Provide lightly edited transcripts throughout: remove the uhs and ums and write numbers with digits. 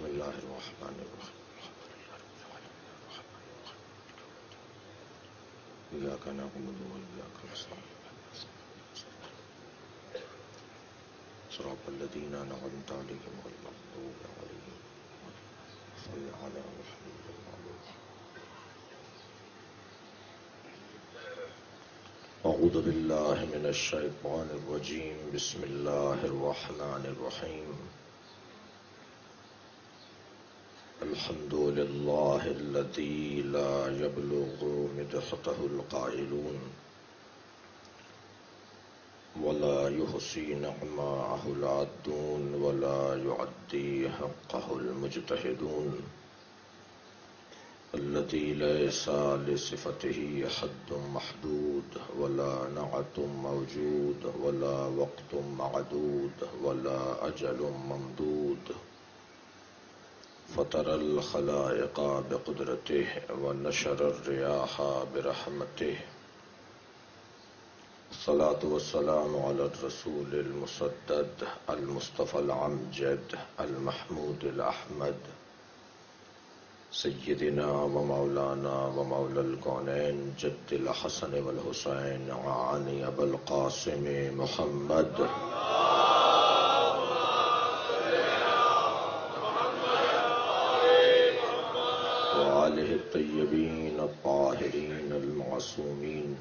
بسم اللہ الرحمن الرحیم ایاک نعبد و ایاک نستعین صراط الذین انعمت علیہم غیر المغضوب علیہم صل علی محمد اعوذ باللہ من الشیطان الرجیم بسم اللہ الرحمن الرحیم الحمد للہ الذی لا یبلغ مدحتہ القائلون ولا يحصي نعماءه العادون ولا يعدي حقه المجتهدون الذي ليس لصفته حد محدود ولا نعت موجود ولا وقت معدود ولا أجل ممدود فطر الخلائق بقدرته ونشر الرياح برحمته الصلاة والسلام على الرسول المسدد المصطفى العمجد المحمود الأحمد سيدنا ومولانا ومولى الكونين جد الحسن والحسين وعلي أبا القاسم محمد وآله الطيبين الطاهرين المعصومين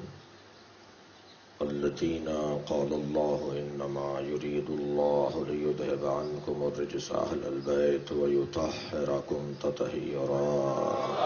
الذين قال الله إنما يريد الله ليذهب عنكم الرجس أهل البيت ويطهركم تطهيرا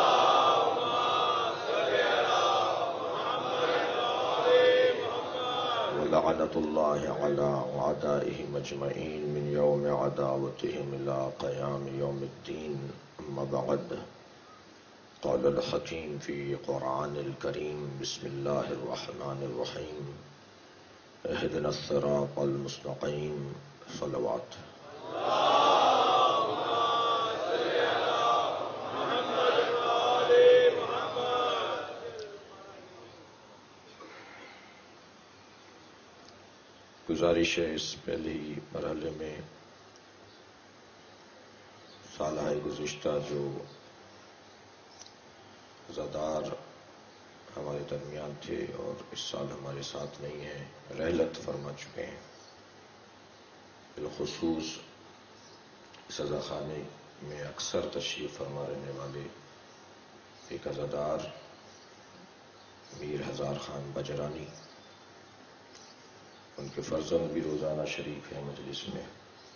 ولعنة الله على أعدائهم أجمعين من يوم عداوتهم إلى قيام يوم الدين أما بعد قال الحكيم في قرآن الكريم بسم الله الرحمن الرحيم اهدنا الصراط المستقيم صلوات گزارش ہے اس پہلے ہی مرحلے میں سالہ گزشتہ جو زادار ہمارے درمیان تھے اور اس سال ہمارے ساتھ نہیں ہیں، رحلت فرما چکے ہیں۔ بالخصوص سزا خانے میں اکثر تشریف فرما رہنے والے ایک عزادار میر ہزار خان بجرانی، ان کے فرزند بھی روزانہ شریک ہیں مجلس میں۔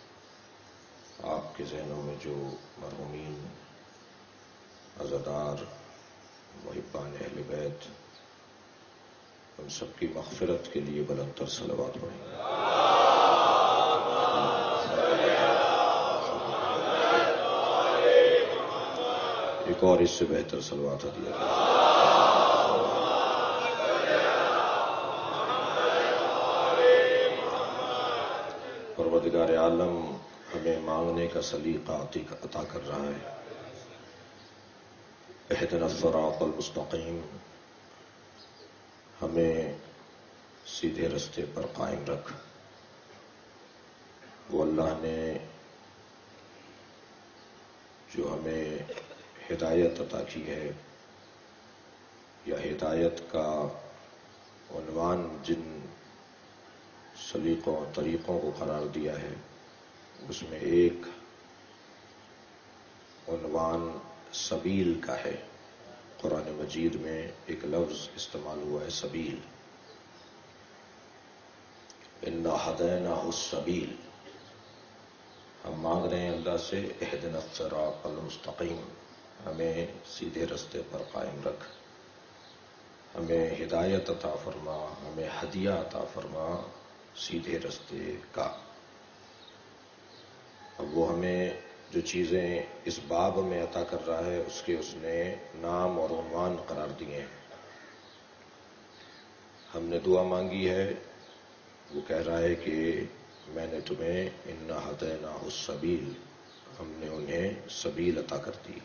آپ کے ذہنوں میں جو مرحومین عزادار محبان اہل بیت، ان سب کی مغفرت کے لیے بلند تر صلوات پڑھیں۔ ایک اور اس سے بہتر صلوات ہدیہ کریں۔ پروردگار عالم ہمیں مانگنے کا سلیقہ عطا کر رہا ہے۔ اہدنا الصراط المستقیم، ہمیں سیدھے رستے پر قائم رکھ۔ وہ اللہ نے جو ہمیں ہدایت عطا کی ہے، یا ہدایت کا عنوان جن سلیقوں اور طریقوں کو قرار دیا ہے، اس میں ایک عنوان سبیل کا ہے۔ قرآن مجید میں ایک لفظ استعمال ہوا ہے سبیل، انا ہدیناہ السبیل۔ ہم مانگ رہے ہیں اللہ سے اہدنا الصراط المستقیم، ہمیں سیدھے رستے پر قائم رکھ، ہمیں ہدایت عطا فرما، ہمیں ہدیہ عطا فرما سیدھے رستے کا۔ اب وہ ہمیں جو چیزیں اس باب میں عطا کر رہا ہے، اس کے اس نے نام اور عنوان قرار دیے ہیں۔ ہم نے دعا مانگی ہے، وہ کہہ رہا ہے کہ میں نے تمہیں انا ہدیناہ السبیل، ہم نے انہیں سبیل عطا کر دی۔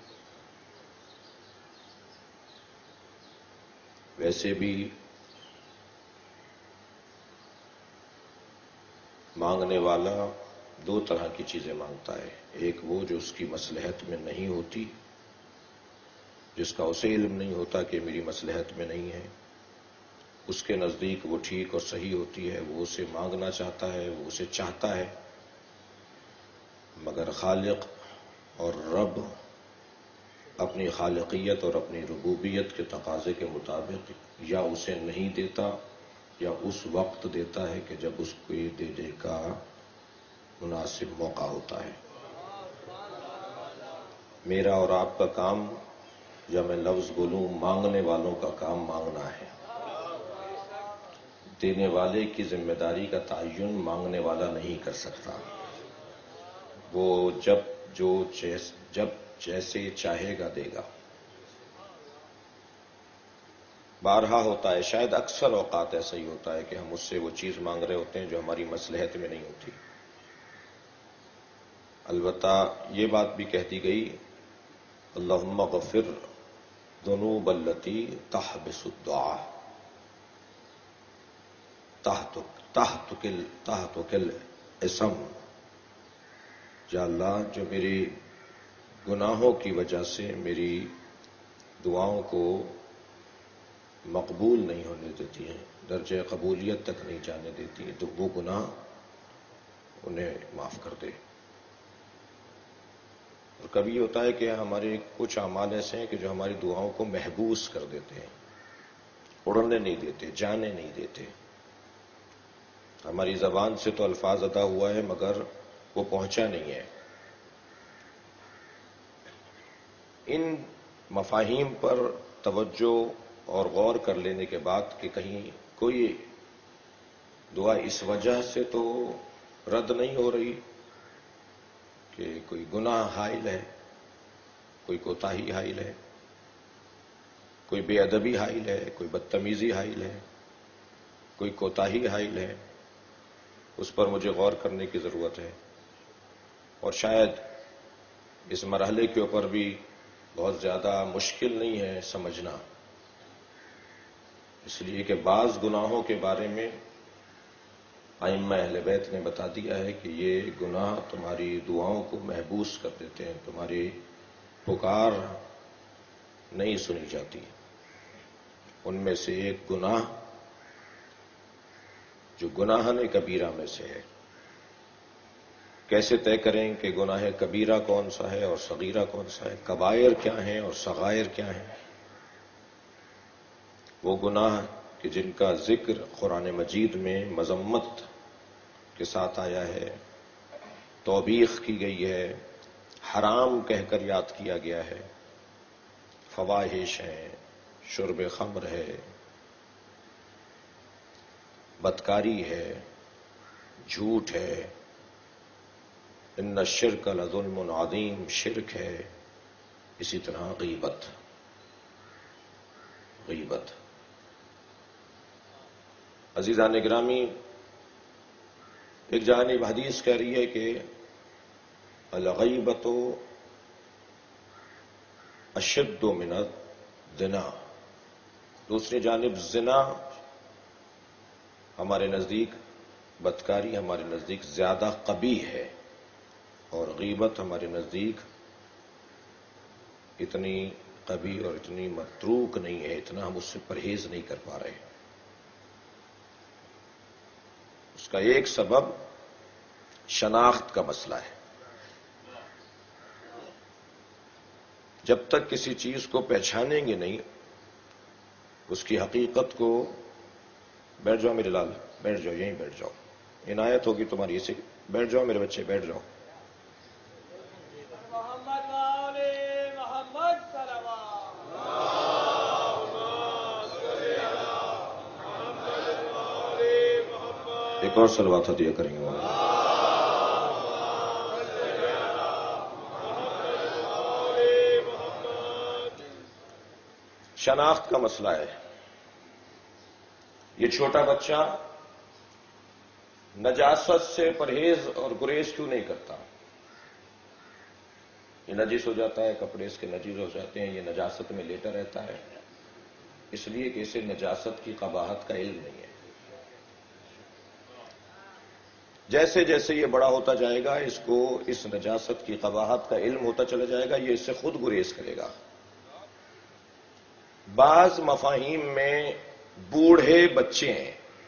ویسے بھی مانگنے والا دو طرح کی چیزیں مانگتا ہے. ایک وہ جو اس کی مصلحت میں نہیں ہوتی، جس کا اسے علم نہیں ہوتا کہ میری مصلحت میں نہیں ہے، اس کے نزدیک وہ ٹھیک اور صحیح ہوتی ہے، وہ اسے مانگنا چاہتا ہے، وہ اسے چاہتا ہے. مگر خالق اور رب اپنی خالقیت اور اپنی ربوبیت کے تقاضے کے مطابق یا اسے نہیں دیتا یا اس وقت دیتا ہے کہ جب اس کو یہ دینے کا مناسب موقع ہوتا ہے. میرا اور آپ کا کام، یا میں لفظ بولوں مانگنے والوں کا کام مانگنا ہے. دینے والے کی ذمہ داری کا تعین مانگنے والا نہیں کر سکتا. وہ جب جیسے چاہے گا دے گا. بارہا ہوتا ہے، شاید اکثر اوقات ایسا ہی ہوتا ہے کہ ہم اس سے وہ چیز مانگ رہے ہوتے ہیں جو ہماری مصلحت میں نہیں ہوتی. البتہ یہ بات بھی کہہ دی گئی، اللہم اغفر ذنوب التی تحبس الدعاء تحتک الاسم. یا اللہ، جو میری گناہوں کی وجہ سے میری دعاؤں کو مقبول نہیں ہونے دیتی ہیں، درجہ قبولیت تک نہیں جانے دیتی ہیں، تو وہ گناہ انہیں معاف کر دے. اور کبھی ہوتا ہے کہ ہمارے کچھ اعمال ایسے ہیں کہ جو ہماری دعاؤں کو محبوس کر دیتے ہیں، اڑنے نہیں دیتے، جانے نہیں دیتے. ہماری زبان سے تو الفاظ ادا ہوا ہے مگر وہ پہنچا نہیں ہے. ان مفاہیم پر توجہ اور غور کر لینے کے بعد کہ کہیں کوئی دعا اس وجہ سے تو رد نہیں ہو رہی کہ کوئی گناہ حائل ہے، کوئی کوتاہی حائل ہے، کوئی بے ادبی حائل ہے، کوئی بدتمیزی حائل ہے، کوئی کوتاہی حائل ہے، اس پر مجھے غور کرنے کی ضرورت ہے. اور شاید اس مرحلے کے اوپر بھی بہت زیادہ مشکل نہیں ہے سمجھنا، اس لیے کہ بعض گناہوں کے بارے میں ائمہ اہل بیت نے بتا دیا ہے کہ یہ گناہ تمہاری دعاؤں کو محبوس کر دیتے ہیں، تمہاری پکار نہیں سنی جاتی. ان میں سے ایک گناہ جو گناہ کبیرہ میں سے ہے. کیسے طے کریں کہ گناہ کبیرہ کون سا ہے اور صغیرہ کون سا ہے؟ کبائر کیا ہیں اور صغائر کیا ہیں؟ وہ گناہ کہ جن کا ذکر قرآن مجید میں مذمت کے ساتھ آیا ہے، توبیخ کی گئی ہے، حرام کہہ کر یاد کیا گیا ہے. فواحش ہیں، شرب خمر ہے، بدکاری ہے، جھوٹ ہے، ان الشرک لظلم عظیم، شرک ہے. اسی طرح غیبت. عزیزان گرامی، ایک جانب حدیث کہہ رہی ہے کہ الغیبت اشد من الزنا. دوسری جانب زنا ہمارے نزدیک، بدکاری ہمارے نزدیک زیادہ قبیح ہے، اور غیبت ہمارے نزدیک اتنی قبیح اور اتنی متروک نہیں ہے، اتنا ہم اس سے پرہیز نہیں کر پا رہے. اس کا ایک سبب شناخت کا مسئلہ ہے. جب تک کسی چیز کو پہچانیں گے نہیں، اس کی حقیقت کو، بیٹھ جاؤ میرے لال، بیٹھ جاؤ، یہیں بیٹھ جاؤ، عنایت ہوگی تمہاری، اسے بیٹھ جاؤ میرے بچے، بیٹھ جاؤ. ایک اور صلوات دیا کریں گے. شناخت کا مسئلہ ہے. یہ چھوٹا بچہ نجاست سے پرہیز اور گریز کیوں نہیں کرتا؟ یہ نجس ہو جاتا ہے، کپڑے اس کے نجس ہو جاتے ہیں، یہ نجاست میں لیٹا رہتا ہے، اس لیے کہ اسے نجاست کی قباحت کا علم نہیں ہے. جیسے جیسے یہ بڑا ہوتا جائے گا اس کو اس نجاست کی قباحت کا علم ہوتا چلا جائے گا، یہ اس سے خود گریز کرے گا۔ بعض مفاہیم میں بوڑھے بچے ہیں،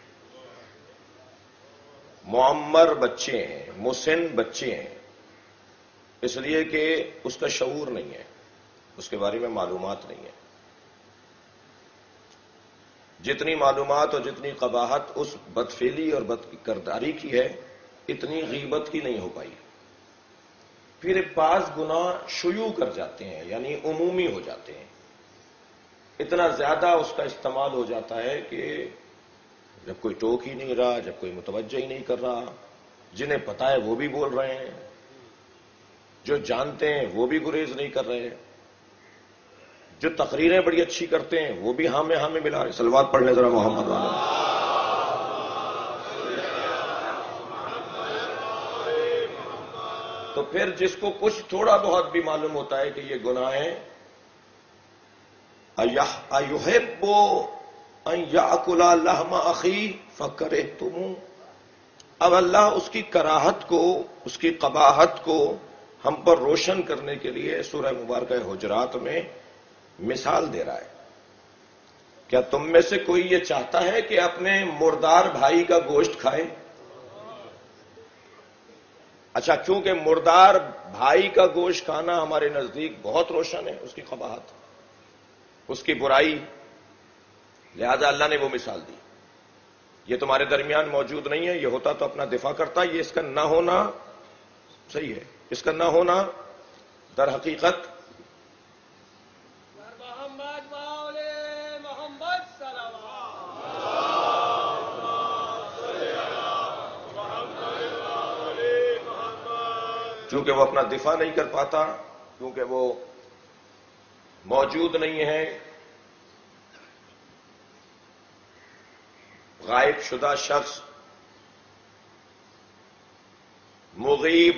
معمر بچے ہیں، مسن بچے ہیں، اس لیے کہ اس کا شعور نہیں ہے، اس کے بارے میں معلومات نہیں ہے۔ جتنی معلومات اور جتنی قباحت اس بدفعلی اور بد کرداری کی ہے، اتنی غیبت کی نہیں ہو پائی۔ پھر بعض گناہ شیوع کر جاتے ہیں، یعنی عمومی ہو جاتے ہیں، اتنا زیادہ اس کا استعمال ہو جاتا ہے کہ جب کوئی ٹوک ہی نہیں رہا، جب کوئی متوجہ ہی نہیں کر رہا، جنہیں پتا ہے وہ بھی بول رہے ہیں، جو جانتے ہیں وہ بھی گریز نہیں کر رہے ہیں، جو تقریریں بڑی اچھی کرتے ہیں وہ بھی ہاں میں ملا رہے۔ صلوات پڑھنے ذرا محمد والے۔ تو پھر جس کو کچھ تھوڑا بہت بھی معلوم ہوتا ہے کہ یہ گناہ ہے، اَيُحِبُّ أَن يَأْكُلَ لَحْمَ أَخِيهِ فَكَرِهْتُمُوهُ۔ اب اللہ اس کی کراہت کو، اس کی قباحت کو ہم پر روشن کرنے کے لیے سورہ مبارکہ حجرات میں مثال دے رہا ہے۔ کیا تم میں سے کوئی یہ چاہتا ہے کہ اپنے مردار بھائی کا گوشت کھائے؟ اچھا، کیونکہ مردار بھائی کا گوشت کھانا ہمارے نزدیک بہت روشن ہے، اس کی قباحت، اس کی برائی، لہذا اللہ نے وہ مثال دی۔ یہ تمہارے درمیان موجود نہیں ہے، یہ ہوتا تو اپنا دفاع کرتا، یہ اس کا نہ ہونا صحیح ہے، اس کا نہ ہونا در حقیقت چونکہ وہ اپنا دفاع نہیں کر پاتا، کیونکہ وہ موجود نہیں ہے، غائب شدہ شخص، مغیب،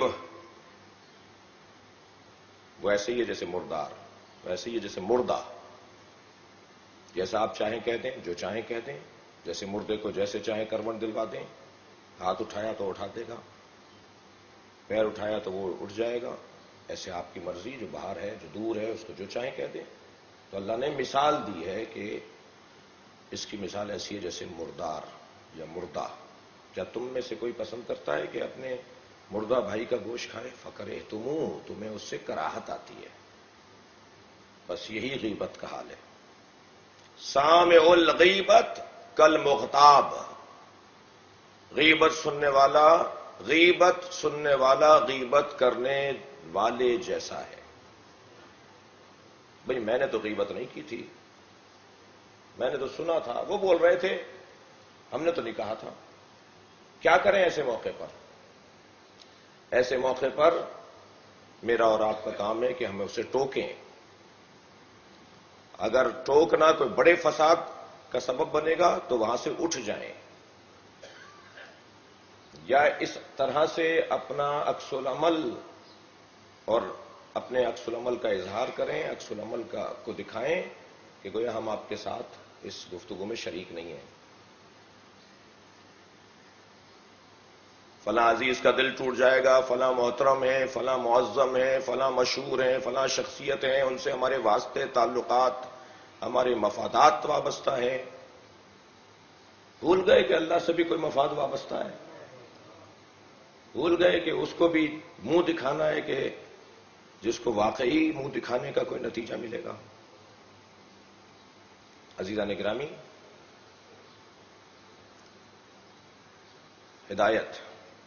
وہ ایسے ہی ہے جیسے مردار، ویسے ہی ہے جیسے مردہ، جیسا آپ چاہیں کہہ دیں، جو چاہیں کہہ دیں، جیسے مردے کو جیسے چاہیں کروٹ دلوا دیں، ہاتھ اٹھایا تو اٹھا دے گا، پیر اٹھایا تو وہ اٹھ جائے گا، ایسے آپ کی مرضی، جو باہر ہے جو دور ہے اس کو جو چاہیں کہہ دیں۔ تو اللہ نے مثال دی ہے کہ اس کی مثال ایسی ہے جیسے مردار یا مردہ۔ کیا تم میں سے کوئی پسند کرتا ہے کہ اپنے مردہ بھائی کا گوشت کھائے؟ فَكَرِهْتُمُوهُ، تمہیں اس سے کراہت آتی ہے، بس یہی غیبت کا حال ہے۔ سامع الغیبت کالمغتاب، غیبت سننے والا غیبت کرنے والے جیسا ہے۔ بھئی میں نے تو غیبت نہیں کی تھی، میں نے تو سنا تھا، وہ بول رہے تھے، ہم نے تو نہیں کہا تھا۔ کیا کریں ایسے موقع پر؟ ایسے موقع پر میرا اور آپ کا کام ہے کہ ہمیں اسے ٹوکیں۔ اگر ٹوکنا کوئی بڑے فساد کا سبب بنے گا تو وہاں سے اٹھ جائیں، یا اس طرح سے اپنا عکس العمل اور اپنے عکس العمل کا اظہار کریں، عکس العمل کو دکھائیں کہ گویا ہم آپ کے ساتھ اس گفتگو میں شریک نہیں ہیں۔ فلاں عزیز کا دل ٹوٹ جائے گا، فلاں محترم ہے، فلاں معظم ہے، فلاں مشہور ہیں، فلاں شخصیت ہیں، ان سے ہمارے واسطے، تعلقات، ہمارے مفادات وابستہ ہیں۔ بھول گئے کہ اللہ سے بھی کوئی مفاد وابستہ ہے، بھول گئے کہ اس کو بھی منہ دکھانا ہے کہ جس کو واقعی منہ دکھانے کا کوئی نتیجہ ملے گا۔ عزیزان گرامی، ہدایت،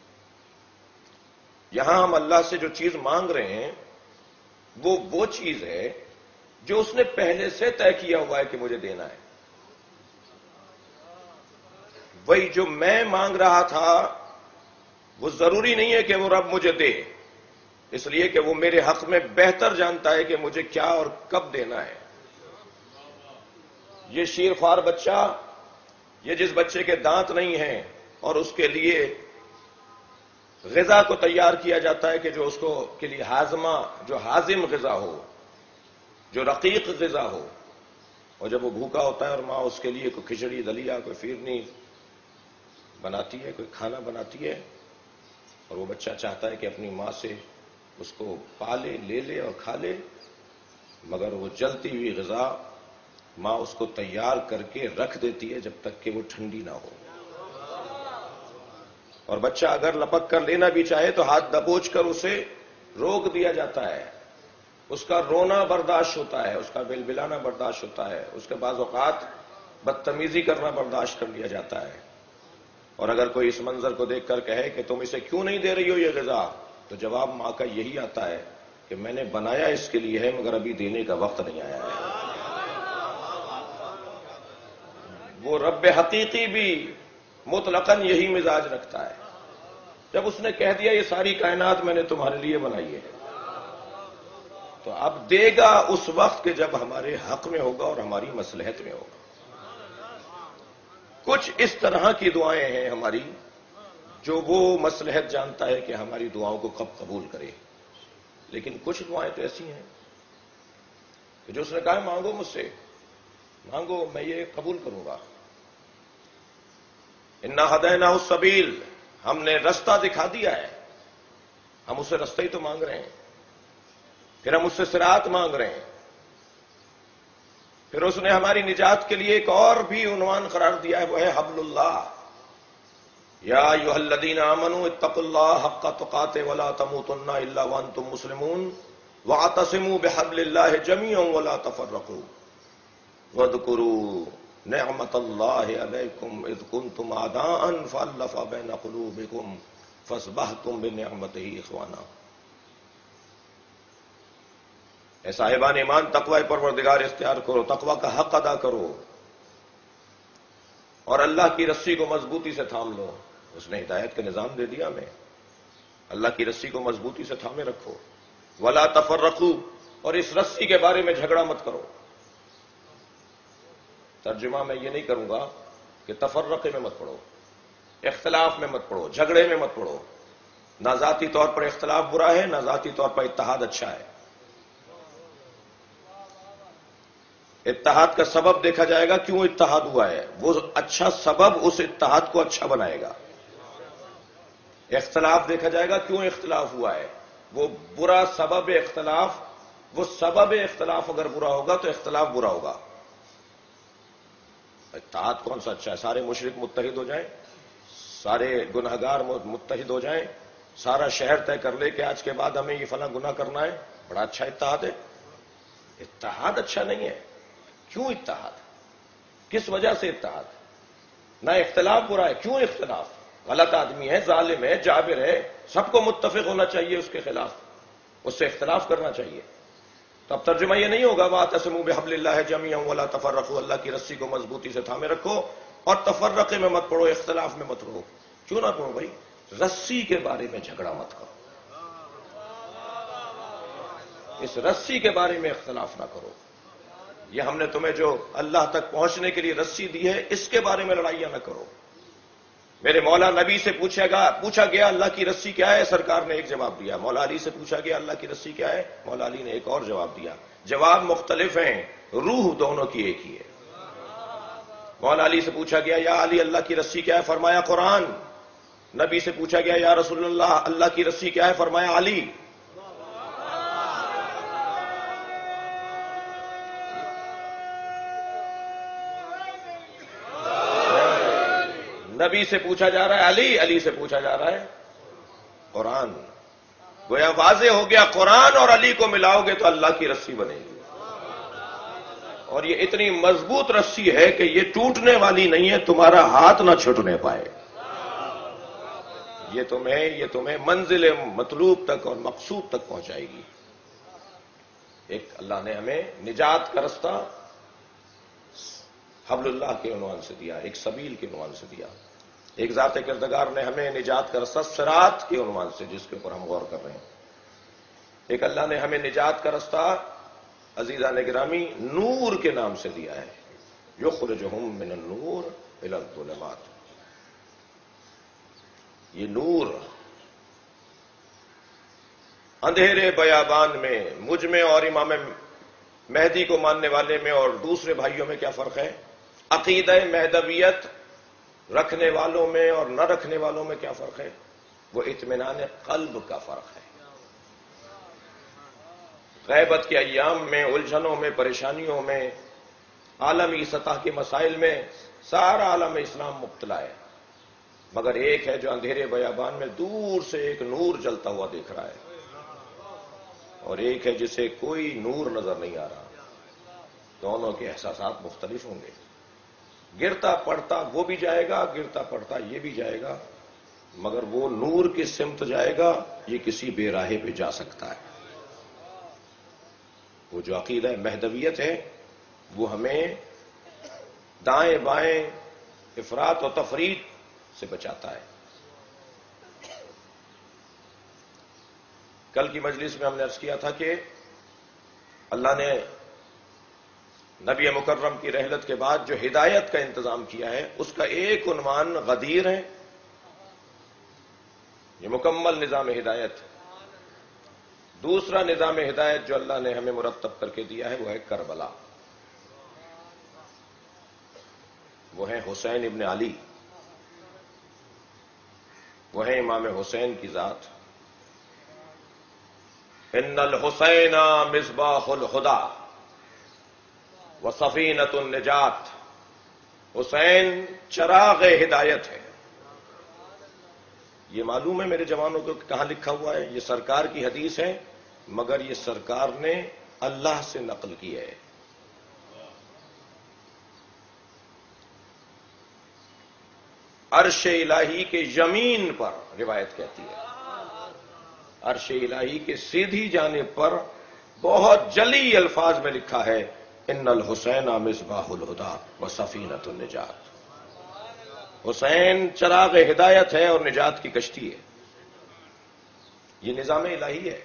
یہاں ہم اللہ سے جو چیز مانگ رہے ہیں وہ چیز ہے جو اس نے پہلے سے طے کیا ہوا ہے کہ مجھے دینا ہے۔ وہی جو میں مانگ رہا تھا وہ ضروری نہیں ہے کہ وہ رب مجھے دے، اس لیے کہ وہ میرے حق میں بہتر جانتا ہے کہ مجھے کیا اور کب دینا ہے۔ یہ شیر خوار بچہ، یہ جس بچے کے دانت نہیں ہیں اور اس کے لیے غذا کو تیار کیا جاتا ہے کہ جو اس کو کے لیے ہاضمہ، جو ہاضم غذا ہو، جو رقیق غذا ہو، اور جب وہ بھوکا ہوتا ہے اور ماں اس کے لیے کوئی کھچڑی دلیا، کوئی فیرنی بناتی ہے، کوئی کھانا بناتی ہے، اور وہ بچہ چاہتا ہے کہ اپنی ماں سے اس کو پالے، لے لے اور کھا لے، مگر وہ جلتی ہوئی غذا ماں اس کو تیار کر کے رکھ دیتی ہے جب تک کہ وہ ٹھنڈی نہ ہو، اور بچہ اگر لپک کر لینا بھی چاہے تو ہاتھ دبوچ کر اسے روک دیا جاتا ہے، اس کا رونا برداشت ہوتا ہے، اس کا بلبلانا برداشت ہوتا ہے، اس کے بعض اوقات بدتمیزی کرنا برداشت کر لیا جاتا ہے، اور اگر کوئی اس منظر کو دیکھ کر کہے کہ تم اسے کیوں نہیں دے رہی ہو یہ غذا، تو جواب ماں کا یہی آتا ہے کہ میں نے بنایا اس کے لیے ہے مگر ابھی دینے کا وقت نہیں آیا ہے۔ وہ رب حقیقی بھی مطلقاً یہی مزاج رکھتا ہے، جب اس نے کہہ دیا یہ ساری کائنات میں نے تمہارے لیے بنائی ہے، تو اب دے گا اس وقت کہ جب ہمارے حق میں ہوگا اور ہماری مصلحت میں ہوگا۔ کچھ اس طرح کی دعائیں ہیں ہماری جو وہ مصلحت جانتا ہے کہ ہماری دعاؤں کو کب قبول کرے، لیکن کچھ دعائیں تو ایسی ہیں کہ جو اس نے کہا مانگو مجھ سے، مانگو میں یہ قبول کروں گا۔ انا ہدیناہ السبیل، ہم نے رستہ دکھا دیا ہے، ہم اسے رستہ ہی تو مانگ رہے ہیں، پھر ہم اس سے صراط مانگ رہے ہیں، پھر اس نے ہماری نجات کے لیے ایک اور بھی عنوان قرار دیا ہے، وہ ہے حبل اللہ۔ یا ایھا الذین آمنوا اتقوا اللہ حق تقاته ولا تموتن الا وانتم مسلمون واعتصموا بحبل اللہ جميعا ولا تفرقوا واذکروا نعمت اللہ علیکم اذ کنتم اعداء فالف بین قلوبکم فاصبحتم بنعمتہ اخوانا۔ اے صاحبان ایمان، تقوی پروردگار اختیار کرو، تقوی کا حق ادا کرو، اور اللہ کی رسی کو مضبوطی سے تھام لو۔ اس نے ہدایت کا نظام دے دیا ہمیں، اللہ کی رسی کو مضبوطی سے تھامے رکھو، ولا تفرقوا، اور اس رسی کے بارے میں جھگڑا مت کرو۔ ترجمہ میں یہ نہیں کروں گا کہ تفرقے میں مت پڑو، اختلاف میں مت پڑو، جھگڑے میں مت پڑو، نہ ذاتی طور پر اختلاف برا ہے، نہ ذاتی طور پر اتحاد اچھا ہے۔ اتحاد کا سبب دیکھا جائے گا، کیوں اتحاد ہوا ہے، وہ اچھا سبب اس اتحاد کو اچھا بنائے گا۔ اختلاف دیکھا جائے گا، کیوں اختلاف ہوا ہے، وہ برا سبب اختلاف، وہ سبب اختلاف اگر برا ہوگا تو اختلاف برا ہوگا۔ اتحاد کون سا اچھا ہے؟ سارے مشرک متحد ہو جائیں، سارے گناہگار متحد ہو جائیں، سارا شہر طے کر لے کہ آج کے بعد ہمیں یہ فلاں گناہ کرنا ہے، بڑا اچھا اتحاد ہے۔ اتحاد اچھا نہیں ہے۔ کیوں اتحاد؟ کس وجہ سے اتحاد؟ نہ اختلاف برا ہے، کیوں اختلاف؟ غلط آدمی ہے، ظالم ہے، جابر ہے، سب کو متفق ہونا چاہیے اس کے خلاف، اس سے اختلاف کرنا چاہیے۔ تو اب ترجمہ یہ نہیں ہوگا واعتصموا بحبل اللہ جميعا ولا تفرقوا، اللہ کی رسی کو مضبوطی سے تھامے رکھو اور تفرقے میں مت پڑو، اختلاف میں مت رہو۔ کیوں نہ پڑھو بھائی؟ رسی کے بارے میں جھگڑا مت کرو، اس رسی کے بارے میں اختلاف نہ کرو۔ یہ ہم نے تمہیں جو اللہ تک پہنچنے کے لیے رسی دی ہے، اس کے بارے میں لڑائیاں نہ کرو۔ میرے مولا نبی سے پوچھا گیا اللہ کی رسی کیا ہے، سرکار نے ایک جواب دیا۔ مولا علی سے پوچھا گیا اللہ کی رسی کیا ہے، مولا علی نے ایک اور جواب دیا۔ جواب مختلف ہیں، روح دونوں کی ایک ہی ہے۔ مولا علی سے پوچھا گیا یا علی اللہ کی رسی کیا ہے، فرمایا قرآن۔ نبی سے پوچھا گیا یا رسول اللہ اللہ کی رسی کیا ہے، فرمایا علی۔ نبی سے پوچھا جا رہا ہے علی، علی سے پوچھا جا رہا ہے قرآن۔ گویا واضح ہو گیا قرآن اور علی کو ملاؤ گے تو اللہ کی رسی بنے گی، اور یہ اتنی مضبوط رسی ہے کہ یہ ٹوٹنے والی نہیں ہے، تمہارا ہاتھ نہ چھوٹنے پائے۔ یہ تمہیں منزل مطلوب تک اور مقصود تک پہنچائے گی۔ ایک اللہ نے ہمیں نجات کا رستہ حبل اللہ کے عنوان سے دیا، ایک سبیل کے عنوان سے دیا۔ ایک ذات کردگار نے ہمیں نجات کا رستہ صراط کے عنوان سے، جس کے اوپر ہم غور کر رہے ہیں، ایک اللہ نے ہمیں نجات کا رستہ عزیزان گرامی نور کے نام سے دیا ہے، یخرجہم من النور الی الظلمات۔ یہ نور اندھیرے بیابان میں مجھ میں اور امام مہدی کو ماننے والے میں اور دوسرے بھائیوں میں کیا فرق ہے؟ عقیدہ مہدویت رکھنے والوں میں اور نہ رکھنے والوں میں کیا فرق ہے؟ وہ اطمینان قلب کا فرق ہے۔ غیبت کے ایام میں، الجھنوں میں، پریشانیوں میں، عالمی سطح کے مسائل میں سارا عالم اسلام مبتلا ہے، مگر ایک ہے جو اندھیرے بیابان میں دور سے ایک نور جلتا ہوا دیکھ رہا ہے، اور ایک ہے جسے کوئی نور نظر نہیں آ رہا۔ دونوں کے احساسات مختلف ہوں گے۔ گرتا پڑتا وہ بھی جائے گا، گرتا پڑتا یہ بھی جائے گا، مگر وہ نور کی سمت جائے گا، یہ کسی بے راہے پہ جا سکتا ہے۔ وہ جو عقیدہ مہدویت ہے وہ ہمیں دائیں بائیں افراط و تفریط سے بچاتا ہے۔ کل کی مجلس میں ہم نے عرض کیا تھا کہ اللہ نے نبی مکرم کی رحلت کے بعد جو ہدایت کا انتظام کیا ہے اس کا ایک عنوان غدیر ہے، یہ مکمل نظام ہدایت۔ دوسرا نظام ہدایت جو اللہ نے ہمیں مرتب کر کے دیا ہے وہ ہے کربلا، وہ ہے حسین ابن علی، وہ ہے امام حسین کی ذات۔ ان الحسین مصباح الہدی وسفینۃ النجات، حسین چراغ ہدایت ہے۔ یہ معلوم ہے میرے جوانوں کو کہاں لکھا ہوا ہے؟ یہ سرکار کی حدیث ہے، مگر یہ سرکار نے اللہ سے نقل کی ہے۔ عرش الہی کے یمین پر روایت کہتی ہے، عرش الہی کے سیدھی جانب پر بہت جلی الفاظ میں لکھا ہے ان الحسین مصباح الہدی وسفینۃ النجات۔ حسین چراغ ہدایت ہے اور نجات کی کشتی ہے۔ یہ نظام الہی ہے۔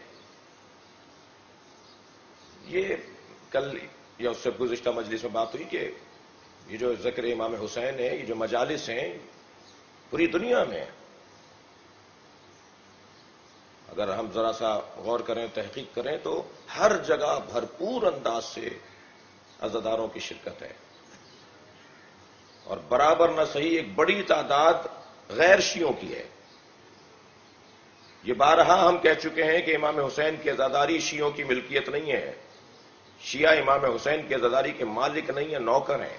یہ کل یا اس سے گزشتہ مجلس میں بات ہوئی کہ یہ جو ذکر امام حسین ہے، یہ جو مجالس ہیں پوری دنیا میں، اگر ہم ذرا سا غور کریں، تحقیق کریں تو ہر جگہ بھرپور انداز سے عزاداروں کی شرکت ہے، اور برابر نہ صحیح ایک بڑی تعداد غیر شیعوں کی ہے۔ یہ بارہا ہم کہہ چکے ہیں کہ امام حسین کی عزاداری شیعوں کی ملکیت نہیں ہے، شیعہ امام حسین کی عزاداری کے مالک نہیں ہیں، نوکر ہیں،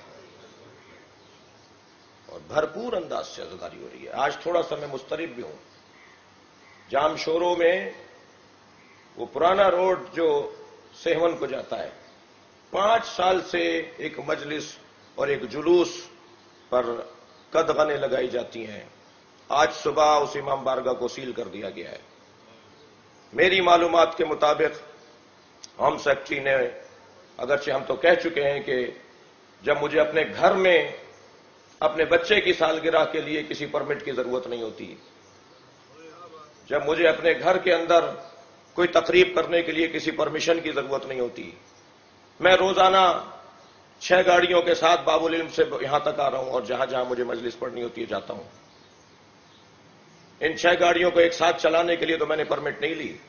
اور بھرپور انداز سے عزاداری ہو رہی ہے۔ آج تھوڑا سا میں مضطرب بھی ہوں، جام شوروں میں وہ پرانا روڈ جو سہون کو جاتا ہے، 5 سال سے ایک مجلس اور ایک جلوس پر قدغنیں لگائی جاتی ہیں۔ آج صبح اس امام بارگاہ کو سیل کر دیا گیا ہے۔ میری معلومات کے مطابق ہوم سیکرٹری نے، اگرچہ ہم تو کہہ چکے ہیں کہ جب مجھے اپنے گھر میں اپنے بچے کی سالگرہ کے لیے کسی پرمٹ کی ضرورت نہیں ہوتی، جب مجھے اپنے گھر کے اندر کوئی تقریب کرنے کے لیے کسی پرمیشن کی ضرورت نہیں ہوتی، میں روزانہ 6 گاڑیوں کے ساتھ باب العلم سے یہاں تک آ رہا ہوں، اور جہاں جہاں مجھے مجلس پڑھنی ہوتی ہے جاتا ہوں۔ ان 6 گاڑیوں کو ایک ساتھ چلانے کے لیے تو میں نے پرمٹ نہیں لی۔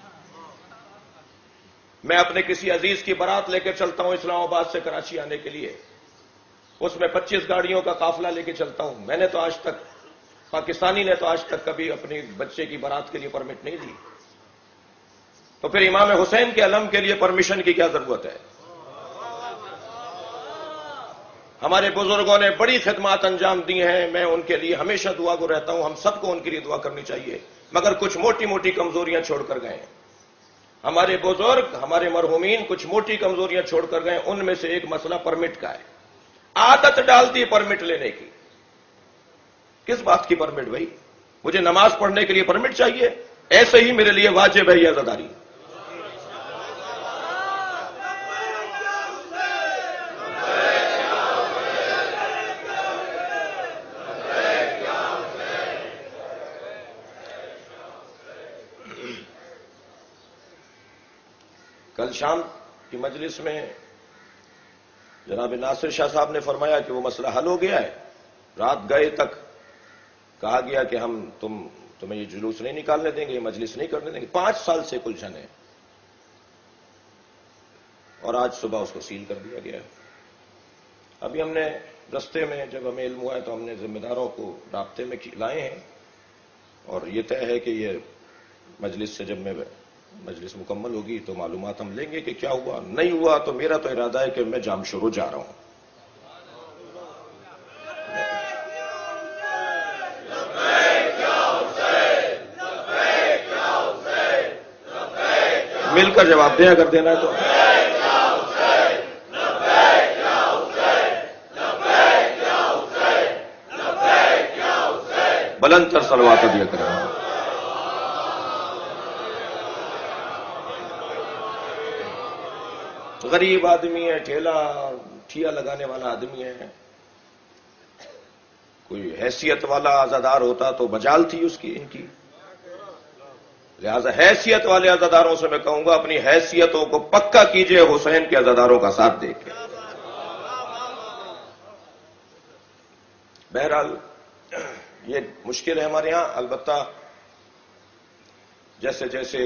میں اپنے کسی عزیز کی بارات لے کے چلتا ہوں اسلام آباد سے کراچی آنے کے لیے، اس میں 25 گاڑیوں کا قافلہ لے کے چلتا ہوں۔ میں نے تو آج تک، پاکستانی نے تو آج تک کبھی اپنے بچے کی بارات کے لیے پرمٹ نہیں دی، تو پھر امام حسین کے علم کے لیے پرمیشن کی کیا ضرورت ہے؟ ہمارے بزرگوں نے بڑی خدمات انجام دی ہیں، میں ان کے لیے ہمیشہ دعا گو رہتا ہوں، ہم سب کو ان کے لیے دعا کرنی چاہیے، مگر کچھ موٹی موٹی کمزوریاں چھوڑ کر گئے ہیں ہمارے بزرگ، ہمارے مرحومین، کچھ موٹی کمزوریاں چھوڑ کر گئے۔ ان میں سے ایک مسئلہ پرمٹ کا ہے۔ عادت ڈال دی پرمٹ لینے کی۔ کس بات کی پرمٹ بھائی؟ مجھے نماز پڑھنے کے لیے پرمٹ چاہیے، ایسے ہی میرے لیے واجب ہے یہ عزاداری۔ کل شام کی مجلس میں جناب ناصر شاہ صاحب نے فرمایا کہ وہ مسئلہ حل ہو گیا ہے۔ رات گئے تک کہا گیا کہ ہم تمہیں یہ جلوس نہیں نکالنے دیں گے، یہ مجلس نہیں کرنے دیں گے۔ 5 سال سے الجھن ہے، اور آج صبح اس کو سیل کر دیا گیا ہے۔ ابھی ہم نے رستے میں جب ہمیں علم ہوا ہے تو ہم نے ذمہ داروں کو رابطے میں لائے ہیں، اور یہ طے ہے کہ یہ مجلس سے جب میں مجلس مکمل ہوگی تو معلومات ہم لیں گے کہ کیا ہوا، نہیں ہوا تو میرا تو ارادہ ہے کہ میں جام شروع جا رہا ہوں. مل کر جواب دیں اگر دینا ہے تو. بلند تر صلوات دیا کریں. غریب آدمی ہے، ٹھیا لگانے والا آدمی ہے. کوئی حیثیت والا عزادار ہوتا تو مجال تھی اس کی ان کی. لہذا حیثیت والے عزاداروں سے میں کہوں گا اپنی حیثیتوں کو پکا کیجئے حسین کے عزاداروں کا ساتھ دے کے. بہرحال یہ مشکل ہے ہمارے ہاں، البتہ جیسے جیسے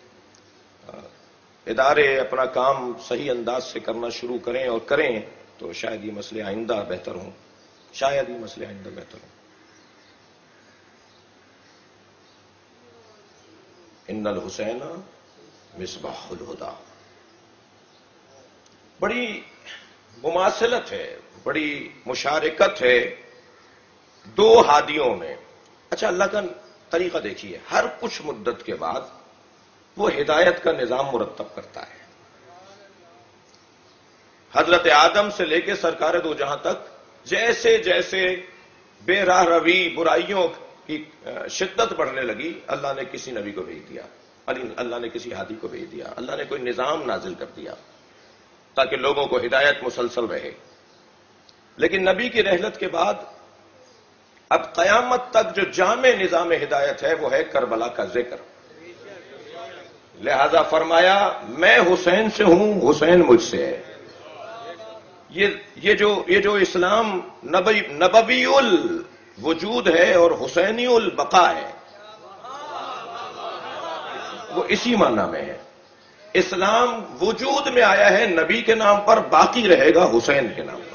ادارے اپنا کام صحیح انداز سے کرنا شروع کریں اور کریں تو شاید یہ مسئلے آئندہ بہتر ہوں. شاید یہ مسئلے آئندہ بہتر ہوں. ان الحسین مصباح الہدی. بڑی مماثلت ہے، بڑی مشارکت ہے دو ہادیوں میں. اچھا اللہ کا طریقہ دیکھیے، ہر کچھ مدت کے بعد وہ ہدایت کا نظام مرتب کرتا ہے. حضرت آدم سے لے کے سرکار دو جہاں تک جیسے جیسے بے راہ روی برائیوں کی شدت بڑھنے لگی، اللہ نے کسی نبی کو بھیج دیا، اللہ نے کسی ہادی کو بھیج دیا، اللہ نے کوئی نظام نازل کر دیا تاکہ لوگوں کو ہدایت مسلسل رہے. لیکن نبی کی رحلت کے بعد اب قیامت تک جو جامع نظام ہدایت ہے وہ ہے کربلا کا ذکر. لہذا فرمایا میں حسین سے ہوں، حسین مجھ سے ہے. یہ جو اسلام نبوی الوجود ہے اور حسینی البقاء ہے وہ اسی معنی میں ہے. اسلام وجود میں آیا ہے نبی کے نام پر، باقی رہے گا حسین کے نام پر.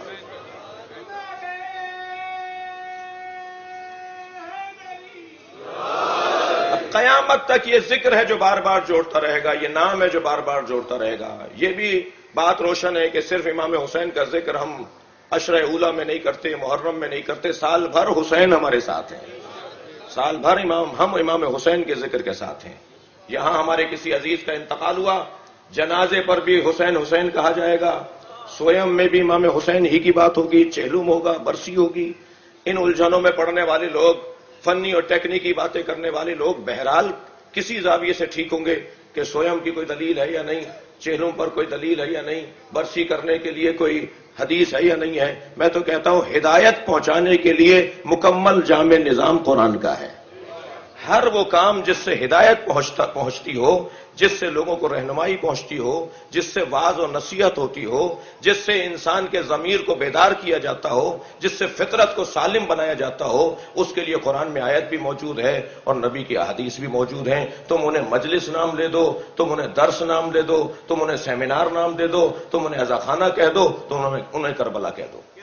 قیامت تک یہ ذکر ہے جو بار بار جوڑتا رہے گا، یہ نام ہے جو بار بار جوڑتا رہے گا. یہ بھی بات روشن ہے کہ صرف امام حسین کا ذکر ہم عشر اولا میں نہیں کرتے، محرم میں نہیں کرتے، سال بھر حسین ہمارے ساتھ ہیں، سال بھر ہم امام حسین کے ذکر کے ساتھ ہیں. یہاں ہمارے کسی عزیز کا انتقال ہوا، جنازے پر بھی حسین حسین کہا جائے گا، سویم میں بھی امام حسین ہی کی بات ہوگی، چہلم ہوگا، برسی ہوگی. ان الجھنوں میں پڑنے والے لوگ، فنی اور ٹیکنیکی باتیں کرنے والے لوگ بہرحال کسی زاویے سے ٹھیک ہوں گے کہ سویم کی کوئی دلیل ہے یا نہیں، چہلوں پر کوئی دلیل ہے یا نہیں، برسی کرنے کے لیے کوئی حدیث ہے یا نہیں ہے. میں تو کہتا ہوں ہدایت پہنچانے کے لیے مکمل جامع نظام قرآن کا ہے. ہر وہ کام جس سے ہدایت پہنچتی ہو، جس سے لوگوں کو رہنمائی پہنچتی ہو، جس سے واعظ و نصیحت ہوتی ہو، جس سے انسان کے ضمیر کو بیدار کیا جاتا ہو، جس سے فطرت کو سالم بنایا جاتا ہو، اس کے لیے قرآن میں آیت بھی موجود ہے اور نبی کی احادیث بھی موجود ہیں. تم انہیں مجلس نام دے دو، تم انہیں درس نام دے دو، تم انہیں سیمینار نام دے دو، تم انہیں عزاخانہ کہہ دو، تم انہیں کربلا کہہ دو.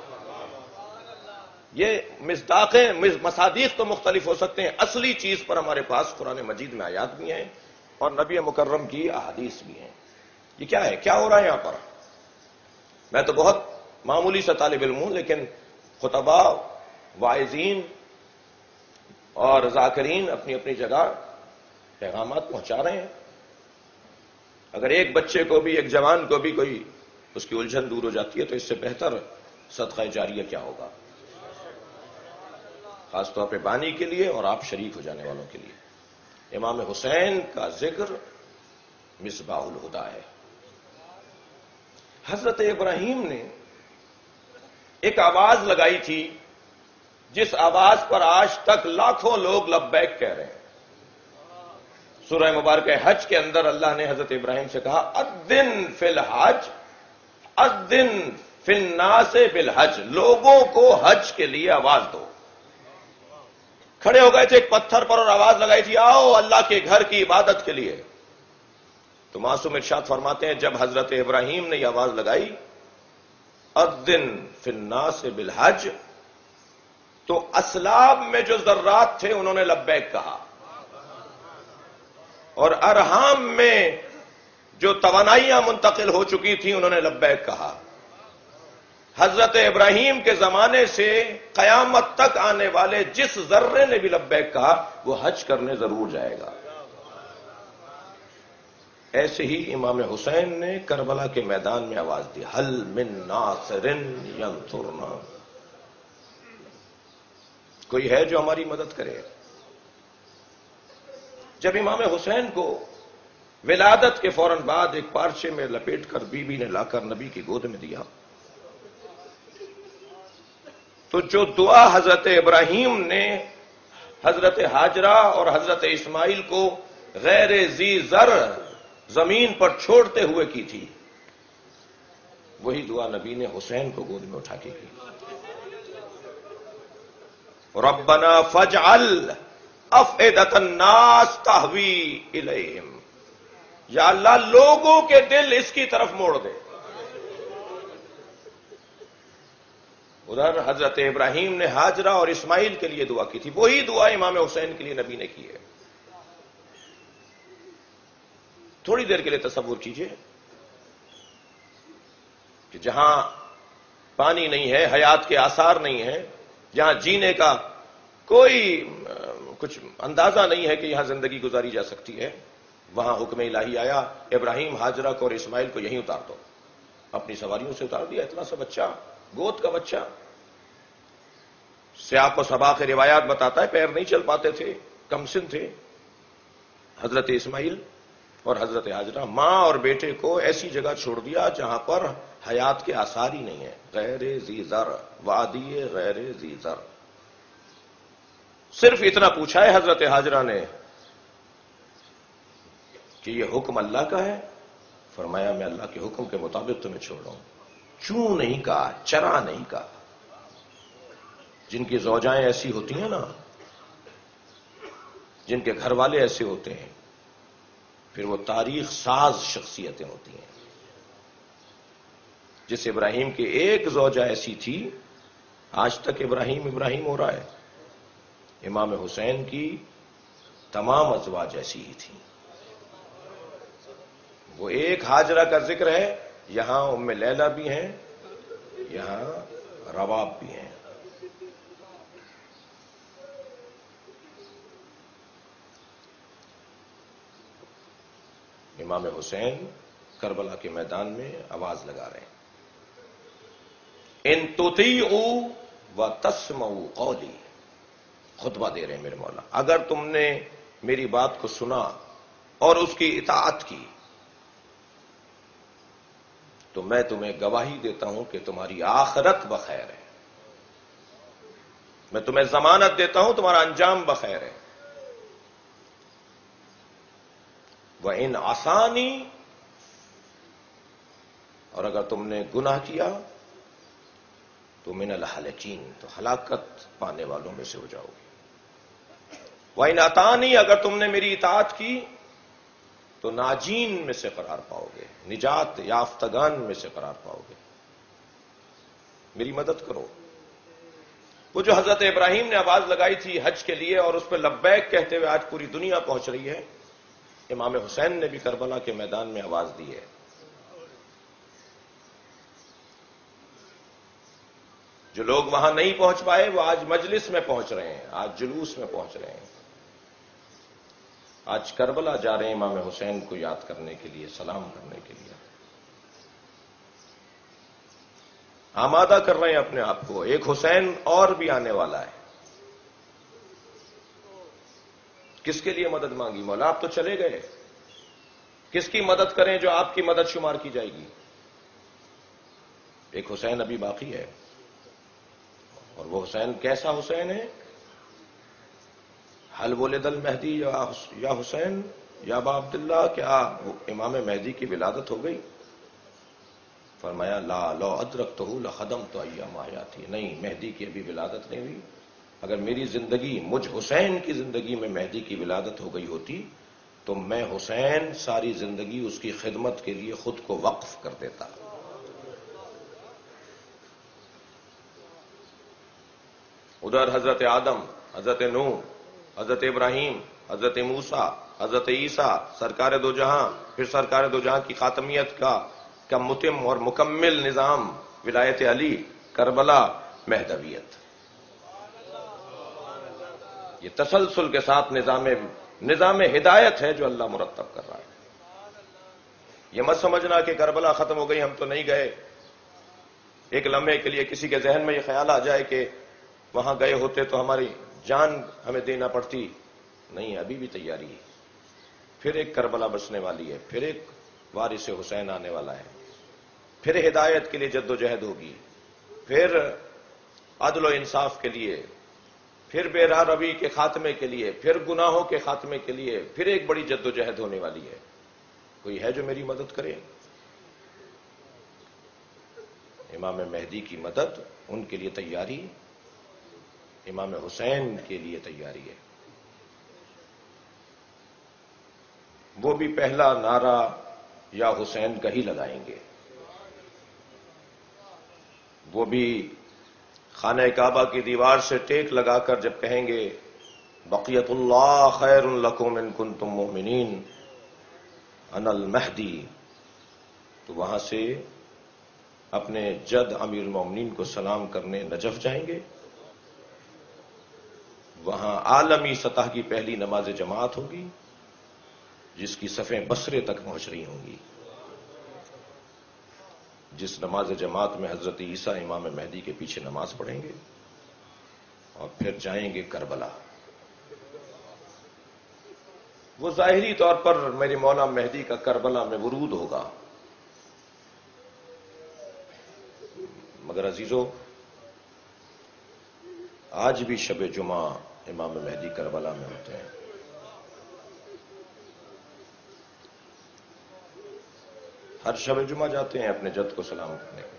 یہ مصادیق تو مختلف ہو سکتے ہیں، اصلی چیز پر ہمارے پاس قرآن مجید میں آیات بھی ہیں اور نبی مکرم کی احادیث بھی ہیں. یہ کیا ہے، کیا ہو رہا ہے یہاں پر؟ میں تو بہت معمولی سا طالب علم ہوں، لیکن خطباء، واعظین اور ذاکرین اپنی اپنی جگہ پیغامات پہنچا رہے ہیں. اگر ایک بچے کو بھی، ایک جوان کو بھی کوئی اس کی الجھن دور ہو جاتی ہے تو اس سے بہتر صدقہ جاریہ کیا ہوگا، خاص طور پہ بانی کے لیے اور آپ شریک ہو جانے والوں کے لیے. امام حسین کا ذکر مصباح الہدی ہے. حضرت ابراہیم نے ایک آواز لگائی تھی جس آواز پر آج تک لاکھوں لوگ لبیک کہہ رہے ہیں. سورہ مبارکہ حج کے اندر اللہ نے حضرت ابراہیم سے کہا اذن فی الحج، اذن فی الناس بالحج، لوگوں کو حج کے لیے آواز دو. کھڑے ہو گئے تھے ایک پتھر پر اور آواز لگائی تھی آؤ اللہ کے گھر کی عبادت کے لیے. تو معصوم ارشاد فرماتے ہیں جب حضرت ابراہیم نے یہ آواز لگائی اذن فی الناس بالحج، تو اسلاب میں جو ذرات تھے انہوں نے لبیک کہا، اور ارحام میں جو توانائیاں منتقل ہو چکی تھیں انہوں نے لبیک کہا۔ حضرت ابراہیم کے زمانے سے قیامت تک آنے والے جس ذرے نے بھی لبیک کہا وہ حج کرنے ضرور جائے گا۔ ایسے ہی امام حسین نے کربلا کے میدان میں آواز دی، حل من ناصر ینصرنا، کوئی ہے جو ہماری مدد کرے؟ جب امام حسین کو ولادت کے فوراً بعد ایک پارچے میں لپیٹ کر بیوی نے لا کر نبی کی گود میں دیا، تو جو دعا حضرت ابراہیم نے حضرت ہاجرہ اور حضرت اسماعیل کو غیر ذی زر زمین پر چھوڑتے ہوئے کی تھی، وہی دعا نبی نے حسین کو گود میں اٹھا کے کی۔ ربنا فاجعل افئدۃ الناس تہوی الیہم، یا اللہ لوگوں کے دل اس کی طرف موڑ دے۔ ادھر حضرت ابراہیم نے ہاجرہ اور اسماعیل کے لیے دعا کی تھی، وہی دعا امام حسین کے لیے نبی نے کی ہے۔ تھوڑی دیر کے لیے تصور کیجئے کہ جہاں پانی نہیں ہے، حیات کے آثار نہیں ہیں، جہاں جینے کا کوئی کچھ اندازہ نہیں ہے کہ یہاں زندگی گزاری جا سکتی ہے، وہاں حکم الہی آیا، ابراہیم ہاجرہ کو اور اسماعیل کو یہیں اتار دو۔ اپنی سواریوں سے اتار دیا، اتنا سا بچہ، گود کا بچہ۔ سیاق و سباق روایات بتاتا ہے پیر نہیں چل پاتے تھے، کمسن تھے حضرت اسماعیل اور حضرت ہاجرہ، ماں اور بیٹے کو ایسی جگہ چھوڑ دیا جہاں پر حیات کے آثار ہی نہیں ہیں، غیر ذی زر، وادی غیر ذی زر۔ صرف اتنا پوچھا ہے حضرت ہاجرہ نے کہ یہ حکم اللہ کا ہے؟ فرمایا میں اللہ کے حکم کے مطابق تمہیں چھوڑ رہا ہوں۔ چوں نہیں کہا، چرا نہیں کہا۔ جن کی زوجائیں ایسی ہوتی ہیں نا، جن کے گھر والے ایسے ہوتے ہیں، پھر وہ تاریخ ساز شخصیتیں ہوتی ہیں۔ جس ابراہیم کی ایک زوجہ ایسی تھی، آج تک ابراہیم ابراہیم ہو رہا ہے۔ امام حسین کی تمام ازواج ایسی ہی تھیں۔ وہ ایک ہاجرہ کا ذکر ہے، یہاں ام لیلہ بھی ہیں، یہاں رواب بھی ہیں۔ امام حسین کربلا کے میدان میں آواز لگا رہے ہیں، ان تطیعوا وتسمعوا قولی، خطبہ دے رہے ہیں میرے مولا، اگر تم نے میری بات کو سنا اور اس کی اطاعت کی تو میں تمہیں گواہی دیتا ہوں کہ تمہاری آخرت بخیر ہے، میں تمہیں ضمانت دیتا ہوں تمہارا انجام بخیر ہے۔ وَإِنْ عَصَانِي، اور اگر تم نے گناہ کیا تو من الحالکین، تو ہلاکت پانے والوں میں سے ہو جاؤ گے۔ وَإِنْ أَطَاعَنِي، اگر تم نے میری اطاعت کی تو ناجین میں سے قرار پاؤ گے، نجات یافتگان میں سے قرار پاؤ گے۔ میری مدد کرو۔ وہ جو حضرت ابراہیم نے آواز لگائی تھی حج کے لیے اور اس پہ لبیک کہتے ہوئے آج پوری دنیا پہنچ رہی ہے، امام حسین نے بھی کربلا کے میدان میں آواز دی ہے۔ جو لوگ وہاں نہیں پہنچ پائے وہ آج مجلس میں پہنچ رہے ہیں، آج جلوس میں پہنچ رہے ہیں، آج کربلا جا رہے ہیں امام حسین کو یاد کرنے کے لیے، سلام کرنے کے لیے، آمادہ کر رہے ہیں اپنے آپ کو۔ ایک حسین اور بھی آنے والا ہے۔ کس کے لیے مدد مانگی؟ مولا آپ تو چلے گئے، کس کی مدد کریں جو آپ کی مدد شمار کی جائے گی؟ ایک حسین ابھی باقی ہے، اور وہ حسین کیسا حسین ہے؟ حل ولد المہدی یا حسین یا ابا عبداللہ، کیا امام مہدی کی ولادت ہو گئی؟ فرمایا لا لو ادرکتہ لخدمت ایام حیاتی، نہیں، مہدی کی ابھی ولادت نہیں ہوئی۔ اگر میری زندگی، مجھ حسین کی زندگی میں مہدی کی ولادت ہو گئی ہوتی تو میں حسین ساری زندگی اس کی خدمت کے لیے خود کو وقف کر دیتا۔ ادھر حضرت آدم، حضرت نوح، حضرت ابراہیم، حضرت موسیٰ، حضرت عیسیٰ، سرکار دو جہاں، پھر سرکار دو جہاں کی خاتمیت کا متم اور مکمل نظام ولایت علی، کربلا، مہدویت. یہ تسلسل کے ساتھ نظام ہدایت ہے جو اللہ مرتب کر رہا ہے. یہ مت سمجھنا کہ کربلا ختم ہو گئی ہم تو نہیں گئے. ایک لمحے کے لیے کسی کے ذہن میں یہ خیال آ جائے کہ وہاں گئے ہوتے تو ہماری جان ہمیں دینا پڑتی. نہیں، ابھی بھی تیاری ہے. پھر ایک کربلا بچنے والی ہے، پھر ایک وارث حسین آنے والا ہے، پھر ہدایت کے لیے جد و جہد ہوگی، پھر عدل و انصاف کے لیے، پھر بے راہ روی کے خاتمے کے لیے، پھر گناہوں کے خاتمے کے لیے پھر ایک بڑی جد و جہد ہونے والی ہے. کوئی ہے جو میری مدد کرے؟ امام مہدی کی مدد، ان کے لیے تیاری، امام حسین کے لیے تیاری ہے. وہ بھی پہلا نعرہ یا حسین کا ہی لگائیں گے. وہ بھی خانہ کعبہ کی دیوار سے ٹیک لگا کر جب کہیں گے بقیت اللہ خیر لکم ان کنتم مؤمنین انا المہدی، تو وہاں سے اپنے جد امیر المومنین کو سلام کرنے نجف جائیں گے. وہاں عالمی سطح کی پہلی نماز جماعت ہوگی جس کی صفیں بصرے تک پہنچ رہی ہوں گی. جس نماز جماعت میں حضرت عیسیٰ امام مہدی کے پیچھے نماز پڑھیں گے اور پھر جائیں گے کربلا. وہ ظاہری طور پر میرے مولا مہدی کا کربلا میں ورود ہوگا، مگر عزیزو آج بھی شب جمعہ امام مہدی کربلا میں ہوتے ہیں. ہر شب جمعہ جاتے ہیں اپنے جد کو سلام کرنے کے.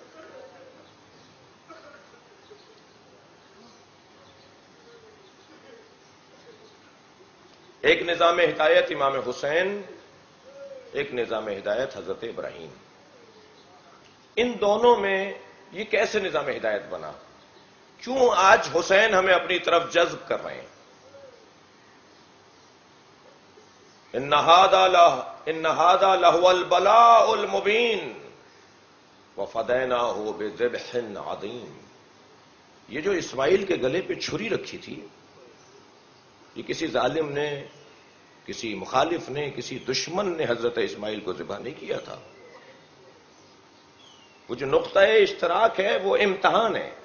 ایک نظام ہدایت امام حسین، ایک نظام ہدایت حضرت ابراہیم. ان دونوں میں یہ کیسے نظام ہدایت بنا؟ کیوں آج حسین ہمیں اپنی طرف جذب کر رہے ہیں؟ ان هذا لهو البلاء المبین وفدیناہ بذبح عظیم. یہ جو اسماعیل کے گلے پہ چھری رکھی تھی، یہ کسی ظالم نے، کسی مخالف نے، کسی دشمن نے حضرت اسماعیل کو ذبح نہیں کیا تھا. وہ جو نقطہ اشتراک ہے وہ امتحان ہے.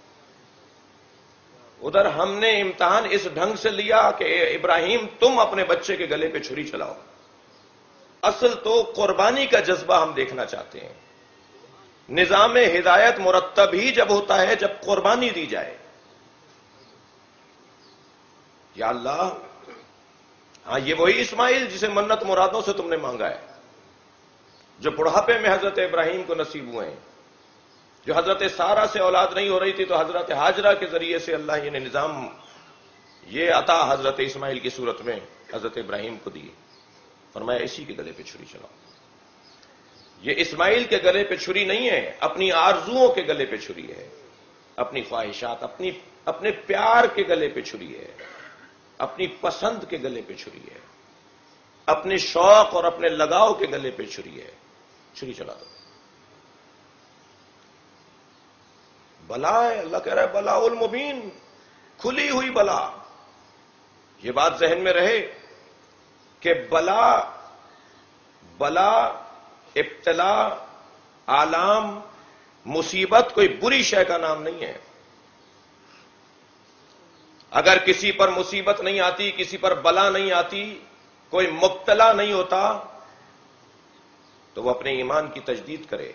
ادھر ہم نے امتحان اس ڈھنگ سے لیا کہ ابراہیم تم اپنے بچے کے گلے پہ چھری چلاؤ. اصل تو قربانی کا جذبہ ہم دیکھنا چاہتے ہیں. نظام ہدایت مرتب ہی جب ہوتا ہے جب قربانی دی جائے. یا اللہ، ہاں یہ وہی اسماعیل جسے منت مرادوں سے تم نے مانگا ہے، جو بڑھاپے میں حضرت ابراہیم کو نصیب ہوئے ہیں، جو حضرت سارہ سے اولاد نہیں ہو رہی تھی تو حضرت ہاجرہ کے ذریعے سے اللہ یہ نظام، یہ عطا حضرت اسماعیل کی صورت میں حضرت ابراہیم کو دی. فرمایا اسی کے گلے پہ چھری چلاؤ. یہ اسماعیل کے گلے پہ چھری نہیں ہے، اپنی آرزوؤں کے گلے پہ چھری ہے، اپنی خواہشات، اپنے پیار کے گلے پہ چھری ہے، اپنی پسند کے گلے پہ چھری ہے، اپنے شوق اور اپنے لگاؤ کے گلے پہ چھری ہے. چھری چلا دو. بلا ہے، اللہ کہہ رہا ہے بلا المبین، کھلی ہوئی بلا. یہ بات ذہن میں رہے کہ بلا، ابتلا، آلام، مصیبت کوئی بری شے کا نام نہیں ہے. اگر کسی پر مصیبت نہیں آتی، کسی پر بلا نہیں آتی، کوئی مبتلا نہیں ہوتا، تو وہ اپنے ایمان کی تجدید کرے.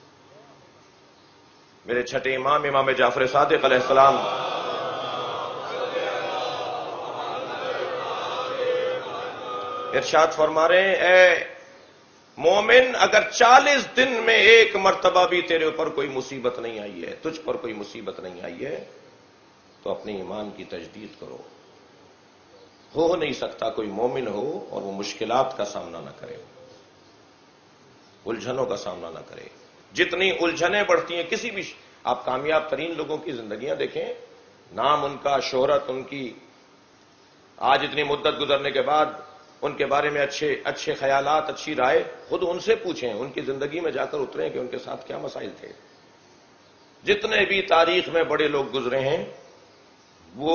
میرے چھٹے امام جعفر صادق علیہ السلام ارشاد فرما رہے ہیں، اے مومن، اگر 40 دن میں ایک مرتبہ بھی تیرے اوپر کوئی مصیبت نہیں آئی ہے، تجھ پر کوئی مصیبت نہیں آئی ہے، تو اپنے ایمان کی تجدید کرو. ہو نہیں سکتا کوئی مومن ہو اور وہ مشکلات کا سامنا نہ کرے، الجھنوں کا سامنا نہ کرے. جتنی الجھنیں بڑھتی ہیں کسی بھی، آپ کامیاب ترین لوگوں کی زندگیاں دیکھیں، نام ان کا، شہرت ان کی، آج اتنی مدت گزرنے کے بعد ان کے بارے میں اچھے خیالات، اچھی رائے خود ان سے پوچھیں، ان کی زندگی میں جا کر اتریں کہ ان کے ساتھ کیا مسائل تھے۔ جتنے بھی تاریخ میں بڑے لوگ گزرے ہیں وہ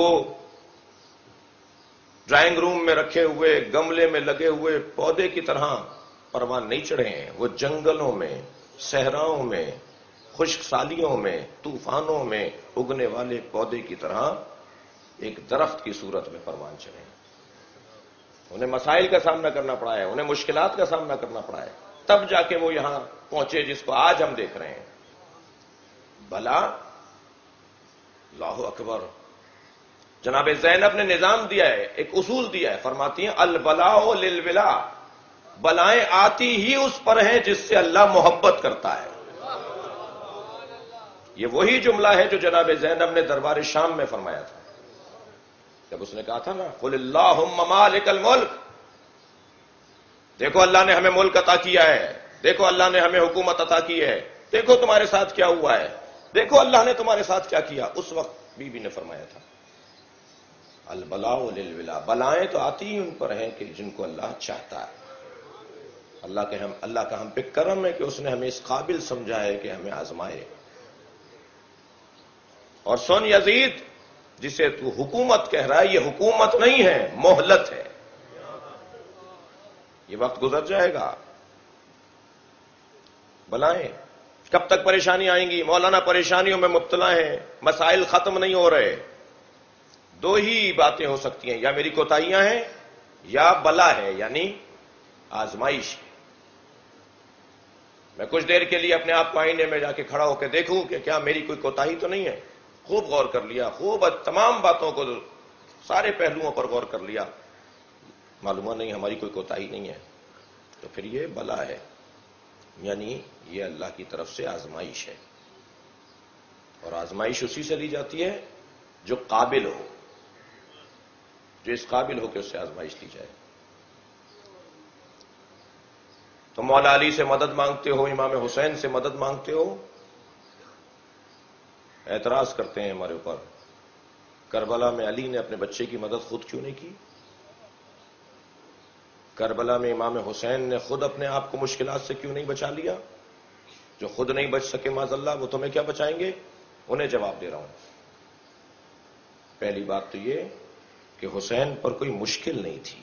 ڈرائنگ روم میں رکھے ہوئے گملے میں لگے ہوئے پودے کی طرح پروان نہیں چڑھے ہیں، وہ جنگلوں میں، صحراؤں میں، خشک سالیوں میں، طوفانوں میں اگنے والے پودے کی طرح ایک درخت کی صورت میں پروان چڑھے ہیں۔ انہیں مسائل کا سامنا کرنا پڑا ہے، انہیں مشکلات کا سامنا کرنا پڑا ہے، تب جا کے وہ یہاں پہنچے جس کو آج ہم دیکھ رہے ہیں۔ بلا، اللہ اکبر۔ جناب زینب نے نظام دیا ہے، ایک اصول دیا ہے، فرماتی ہیں البلاء للولا، بلائیں آتی ہی اس پر ہیں جس سے اللہ محبت کرتا ہے۔ یہ وہی جملہ ہے جو جناب زینب نے دربار شام میں فرمایا تھا، جب اس نے کہا تھا نا قل اللہم مالک الملک، دیکھو اللہ نے ہمیں ملک عطا کیا ہے، دیکھو اللہ نے ہمیں حکومت عطا کی ہے، دیکھو تمہارے ساتھ کیا ہوا ہے، دیکھو اللہ نے تمہارے ساتھ کیا کیا۔ اس وقت بی بی نے فرمایا تھا البلاء للولا، بلائیں تو آتی ہی ان پر ہیں کہ جن کو اللہ چاہتا ہے۔ اللہ کا ہم پہ کرم ہے کہ اس نے ہمیں اس قابل سمجھا ہے کہ ہمیں آزمائے۔ اور سن یزید، جسے تو حکومت کہہ رہا ہے، یہ حکومت نہیں ہے، مہلت ہے، یہ وقت گزر جائے گا۔ بلائیں کب تک پریشانی آئیں گی؟ مولانا پریشانیوں میں مبتلا ہیں، مسائل ختم نہیں ہو رہے۔ دو ہی باتیں ہو سکتی ہیں، یا میری کوتاہیاں ہیں یا بلا ہے، یعنی آزمائش ہے۔ میں کچھ دیر کے لیے اپنے آپ کو آئینے میں جا کے کھڑا ہو کے دیکھوں کہ کیا میری کوئی کوتاہی تو نہیں ہے۔ خوب غور کر لیا، خوب تمام باتوں کو، سارے پہلوؤں پر غور کر لیا، معلوم نہیں ہماری کوئی کوتاہی نہیں ہے، تو پھر یہ بلا ہے، یعنی یہ اللہ کی طرف سے آزمائش ہے۔ اور آزمائش اسی سے لی جاتی ہے جو قابل ہو، جو اس قابل ہو کہ اس سے آزمائش لی جائے۔ تو مولا علی سے مدد مانگتے ہو، امام حسین سے مدد مانگتے ہو، اعتراض کرتے ہیں ہمارے اوپر، کربلا میں علی نے اپنے بچے کی مدد خود کیوں نہیں کی؟ کربلا میں امام حسین نے خود اپنے آپ کو مشکلات سے کیوں نہیں بچا لیا؟ جو خود نہیں بچ سکے معاذ اللہ، وہ تمہیں کیا بچائیں گے؟ انہیں جواب دے رہا ہوں۔ پہلی بات تو یہ کہ حسین پر کوئی مشکل نہیں تھی،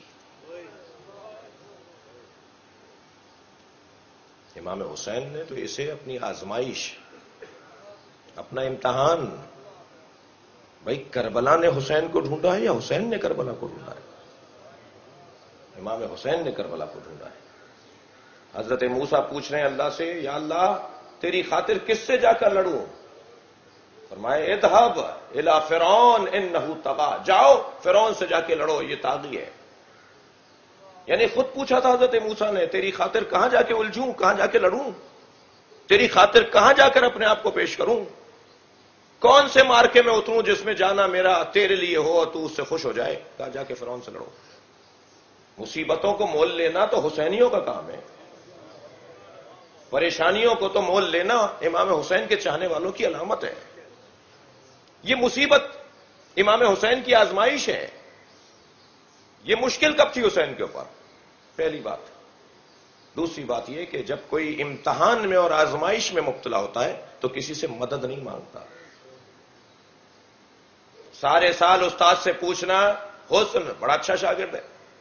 امام حسین نے تو اسے اپنی آزمائش، اپنا امتحان، بھائی کربلا نے حسین کو ڈھونڈا ہے یا حسین نے کربلا کو ڈھونڈا ہے؟ امام حسین نے کربلا کو ڈھونڈا ہے۔ حضرت موسیٰ پوچھ رہے ہیں اللہ سے، یا اللہ تیری خاطر کس سے جا کر لڑوں؟ فرمائے اذهب الى فرعون انه طغى، جاؤ فرعون سے جا کے لڑو، یہ طاغی ہے۔ یعنی خود پوچھا تھا حضرت موسیٰ نے، تیری خاطر کہاں جا کے الجھوں، کہاں جا کے لڑوں، تیری خاطر کہاں جا کر اپنے آپ کو پیش کروں، کون سے مارکے میں اتروں جس میں جانا میرا تیرے لیے ہو اور تو اس سے خوش ہو جائے؟ کہاں جا کے فرعون سے لڑو۔ مصیبتوں کو مول لینا تو حسینیوں کا کام ہے، پریشانیوں کو تو مول لینا امام حسین کے چاہنے والوں کی علامت ہے۔ یہ مصیبت امام حسین کی آزمائش ہے۔ یہ مشکل کب تھی حسین کے اوپر؟ پہلی بات۔ دوسری بات یہ کہ جب کوئی امتحان میں اور آزمائش میں مبتلا ہوتا ہے تو کسی سے مدد نہیں مانگتا۔ سارے سال استاد سے پوچھنا، حسن بڑا اچھا شاگرد ہے،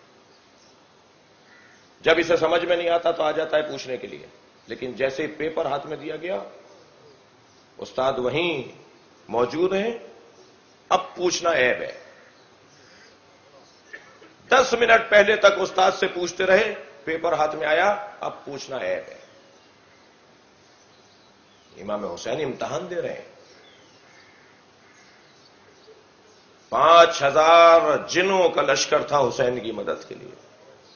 جب اسے سمجھ میں نہیں آتا تو آ جاتا ہے پوچھنے کے لیے، لیکن جیسے پیپر ہاتھ میں دیا گیا، استاد وہیں موجود ہیں، اب پوچھنا عیب ہے۔ 10 منٹ پہلے تک استاد سے پوچھتے رہے، پیپر ہاتھ میں آیا، اب پوچھنا عیب ہے۔ امام حسین امتحان دے رہے ہیں۔ 5000 جنوں کا لشکر تھا حسین کی مدد کے لیے،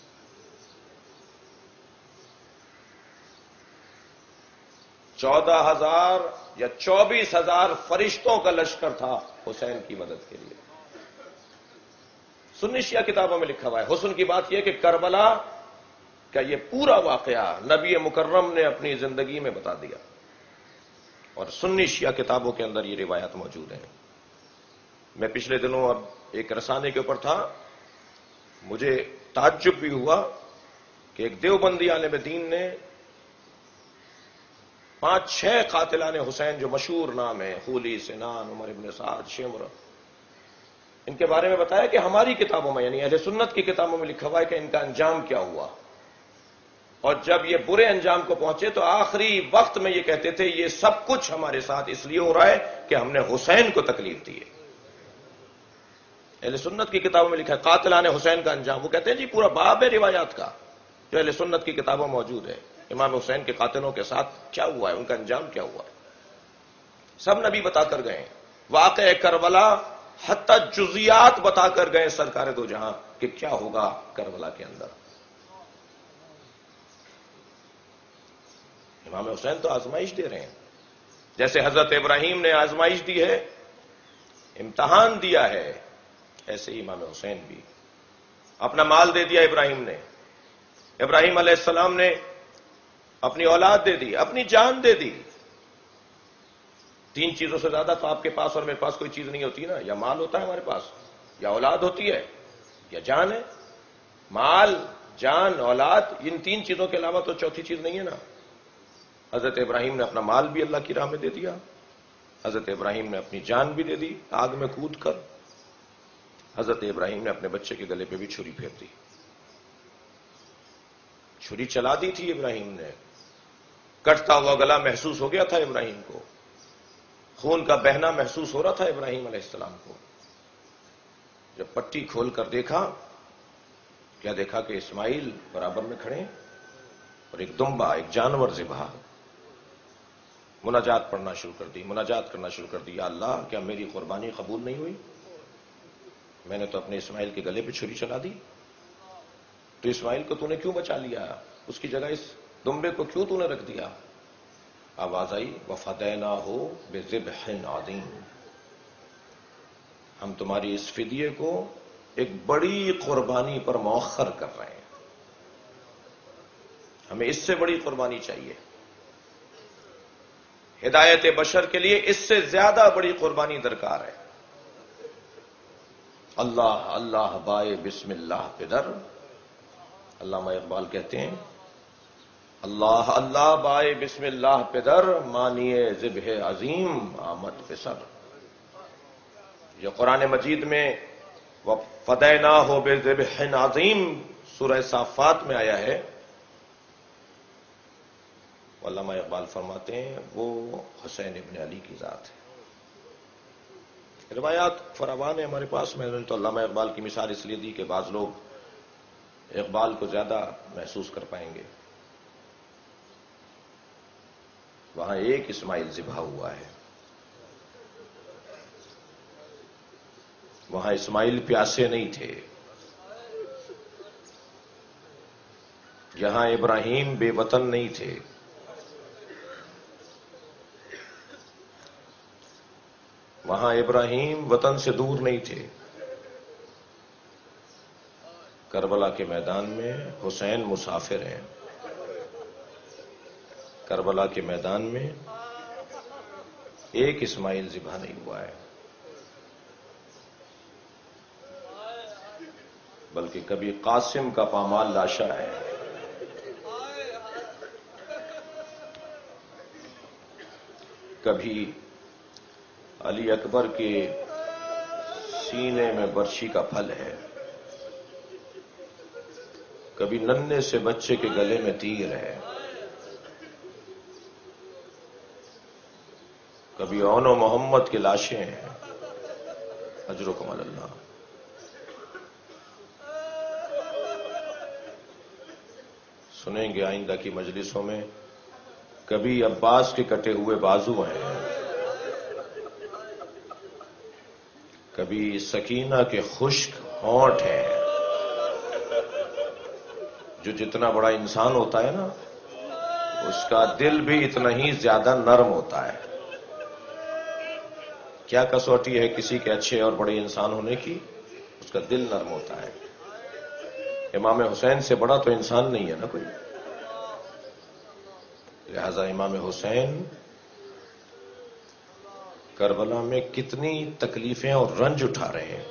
14,000 یا 24,000 فرشتوں کا لشکر تھا حسین کی مدد کے لیے۔ سنی شیعہ کتابوں میں لکھا ہوا ہے۔ حسن کی بات یہ کہ کربلا کا یہ پورا واقعہ نبی مکرم نے اپنی زندگی میں بتا دیا، اور سنی شیعہ کتابوں کے اندر یہ روایات موجود ہیں۔ میں پچھلے دنوں اب ایک رسانے کے اوپر تھا، مجھے تعجب بھی ہوا کہ ایک دیوبندی عالم دین نے 5-6 قاتلان حسین جو مشہور نام ہیں، خولی، سنان، عمر ابن سعد، شمر، ان کے بارے میں بتایا کہ ہماری کتابوں میں یعنی اہل سنت کی کتابوں میں لکھا ہوا ہے کہ ان کا انجام کیا ہوا، اور جب یہ برے انجام کو پہنچے تو آخری وقت میں یہ کہتے تھے یہ سب کچھ ہمارے ساتھ اس لیے ہو رہا ہے کہ ہم نے حسین کو تکلیف دی ہے۔ اہل سنت کی کتابوں میں لکھا ہے قاتلان حسین کا انجام، وہ کہتے ہیں جی پورا باب ہے روایات کا جو اہل سنت کی کتابوں میں موجود ہے، امام حسین کے قاتلوں کے ساتھ کیا ہوا ہے، ان کا انجام کیا ہوا ہے، سب نبی بتا کر گئے ہیں، واقع کربلا حتی جزیات بتا کر گئے سرکار دو جہاں کہ کیا ہوگا کربلا کے اندر۔ امام حسین تو آزمائش دے رہے ہیں، جیسے حضرت ابراہیم نے آزمائش دی ہے، امتحان دیا ہے، ایسے ہی امام حسین بھی اپنا مال دے دیا ابراہیم نے، ابراہیم علیہ السلام نے اپنی اولاد دے دی، اپنی جان دے دی۔ 3 چیزوں سے زیادہ تو آپ کے پاس اور میرے پاس کوئی چیز نہیں ہوتی نا، یا مال ہوتا ہے ہمارے پاس، یا اولاد ہوتی ہے، یا جان ہے۔ مال، جان، اولاد، ان 3 چیزوں کے علاوہ تو چوتھی چیز نہیں ہے نا۔ حضرت ابراہیم نے اپنا مال بھی اللہ کی راہ میں دے دیا، حضرت ابراہیم نے اپنی جان بھی دے دی آگ میں کود کر، حضرت ابراہیم نے اپنے بچے کے گلے پہ بھی چھری پھیر دی، چھری چلا دی تھی ابراہیم نے، کٹتا ہوا گلا محسوس ہو گیا تھا ابراہیم کو، خون کا بہنا محسوس ہو رہا تھا ابراہیم علیہ السلام کو۔ جب پٹی کھول کر دیکھا، کیا دیکھا کہ اسماعیل برابر میں کھڑے اور ایک دمبا، ایک جانور ذبح۔ مناجات پڑھنا شروع کر دی، مناجات کرنا شروع کر دی، یا اللہ کیا میری قربانی قبول نہیں ہوئی؟ میں نے تو اپنے اسماعیل کے گلے پہ چھری چلا دی، تو اسماعیل کو تو نے کیوں بچا لیا؟ اس کی جگہ اس دمبے کو کیوں تو نے رکھ دیا؟ آواز آئی وَفَدَيْنَاهُ بِذِبْحٍ عَظِيمٍ، ہم تمہاری اس فدیے کو ایک بڑی قربانی پر مؤخر کر رہے ہیں، ہمیں اس سے بڑی قربانی چاہیے، ہدایت بشر کے لیے اس سے زیادہ بڑی قربانی درکار ہے۔ اللہ اللہ بائے بسم اللہ پدر، علامہ اقبال کہتے ہیں اللہ اللہ بائے بسم اللہ پدر، مانیے ذبح عظیم آمد پسر۔ یہ قرآن مجید میں وَفَدَيْنَاهُ بِذِبْحٍ عَظِيمٍ سورہ صافات میں آیا ہے، علامہ اقبال فرماتے ہیں وہ حسین ابن علی کی ذات ہے۔ روایات فراوان ہیں ہمارے پاس، میں نے تو علامہ اقبال کی مثال اس لیے دی کہ بعض لوگ اقبال کو زیادہ محسوس کر پائیں گے۔ وہاں ایک اسماعیل ذبح ہوا ہے، وہاں اسماعیل پیاسے نہیں تھے، یہاں ابراہیم بے وطن نہیں تھے، وہاں ابراہیم وطن سے دور نہیں تھے۔ کربلا کے میدان میں حسین مسافر ہیں، کربلا کے میدان میں ایک اسماعیل ذبح نہیں ہوا ہے، بلکہ کبھی قاسم کا پامال لاشا ہے، کبھی علی اکبر کے سینے میں برچھی کا پھل ہے، کبھی ننھے سے بچے کے گلے میں تیر ہے، کبھی اون و محمد کی لاشیں ہیں، اجرکم اللہ۔ سنیں گے آئندہ کی مجلسوں میں، کبھی عباس کے کٹے ہوئے بازو ہیں، کبھی سکینہ کے خشک ہونٹ ہیں۔ جو جتنا بڑا انسان ہوتا ہے نا، اس کا دل بھی اتنا ہی زیادہ نرم ہوتا ہے۔ کیا کسوٹی ہے کسی کے اچھے اور بڑے انسان ہونے کی؟ اس کا دل نرم ہوتا ہے۔ امام حسین سے بڑا تو انسان نہیں ہے نا کوئی، لہذا امام حسین کربلا میں کتنی تکلیفیں اور رنج اٹھا رہے ہیں.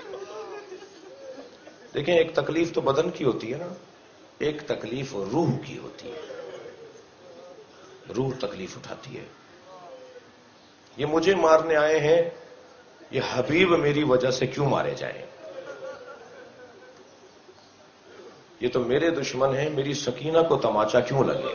دیکھیں، ایک تکلیف تو بدن کی ہوتی ہے نا، ایک تکلیف روح کی ہوتی ہے. روح تکلیف اٹھاتی ہے. یہ مجھے مارنے آئے ہیں، یہ حبیب میری وجہ سے کیوں مارے جائیں؟ یہ تو میرے دشمن ہیں، میری سکینہ کو تماچا کیوں لگے؟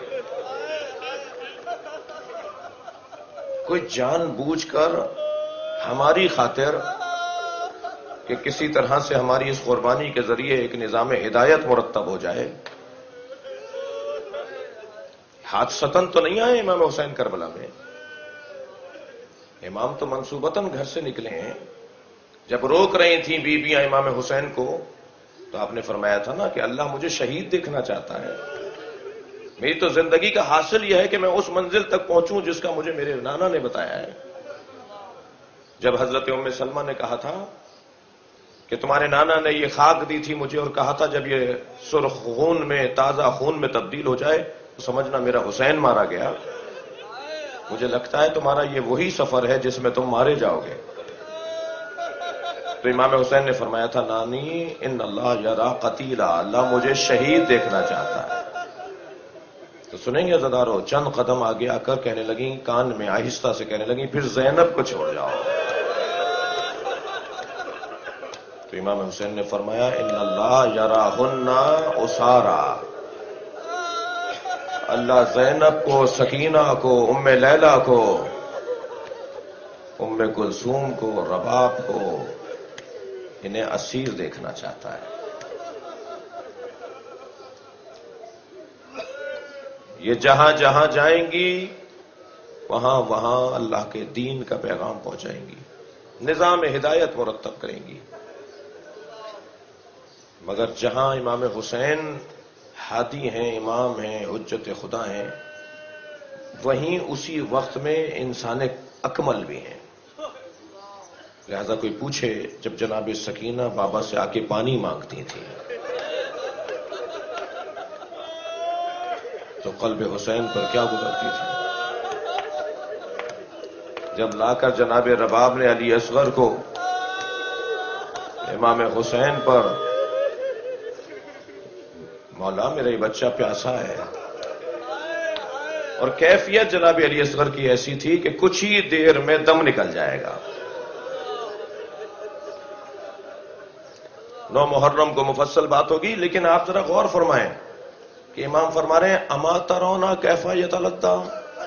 کوئی جان بوجھ کر ہماری خاطر کہ کسی طرح سے ہماری اس قربانی کے ذریعے ایک نظام ہدایت مرتب ہو جائے. حادثتاً تو نہیں آئے امام حسین کربلا میں. امام تو منصوبتاً گھر سے نکلے ہیں. جب روک رہی تھیں بیویاں امام حسین کو تو آپ نے فرمایا تھا نا کہ اللہ مجھے شہید دیکھنا چاہتا ہے. میری تو زندگی کا حاصل یہ ہے کہ میں اس منزل تک پہنچوں جس کا مجھے میرے نانا نے بتایا ہے. جب حضرت ام سلمہ نے کہا تھا کہ تمہارے نانا نے یہ خاک دی تھی مجھے اور کہا تھا جب یہ سرخ خون میں، تازہ خون میں تبدیل ہو جائے تو سمجھنا میرا حسین مارا گیا، مجھے لگتا ہے تمہارا یہ وہی سفر ہے جس میں تم مارے جاؤ گے. تو امام حسین نے فرمایا تھا نانی ان اللہ یرا قتیلا، اللہ مجھے شہید دیکھنا چاہتا ہے. تو سنیں گے عزادارو، چند قدم آگے آ کر کہنے لگیں، کان میں آہستہ سے کہنے لگیں، پھر زینب کو چھوڑ جاؤ. تو امام حسین نے فرمایا ان اللہ یراہن اسارا، اللہ زینب کو، سکینہ کو، ام لیلہ کو، ام کلثوم کو، رباب کو، انہیں اسیر دیکھنا چاہتا ہے. یہ جہاں جہاں جائیں گی وہاں وہاں اللہ کے دین کا پیغام پہنچائیں گی، نظام ہدایت مرتب کریں گی. مگر جہاں امام حسین ہادی ہیں، امام ہیں، حجت خدا ہیں، وہیں اسی وقت میں انسان اکمل بھی ہیں. لہذا کوئی پوچھے جب جناب سکینہ بابا سے آ کے پانی مانگتی تھیں تو قلب حسین پر کیا گزرتی تھی؟ جب لا کر جناب رباب نے علی اصغر کو امام حسین پر، مولا میرا یہ بچہ پیاسا ہے، اور کیفیت جناب علی اصغر کی ایسی تھی کہ کچھ ہی دیر میں دم نکل جائے گا. 9 محرم کو مفصل بات ہوگی، لیکن آپ ذرا غور فرمائیں کہ امام فرما رہے ہیں اما ترونا کیفا یتلذا،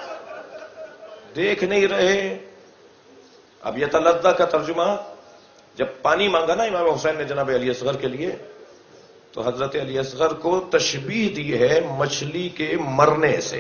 دیکھ نہیں رہے. اب یتلذا کا ترجمہ، جب پانی مانگا نا امام حسین نے جناب علی اصغر کے لیے تو حضرت علی اصغر کو تشبیہ دی ہے مچھلی کے مرنے سے.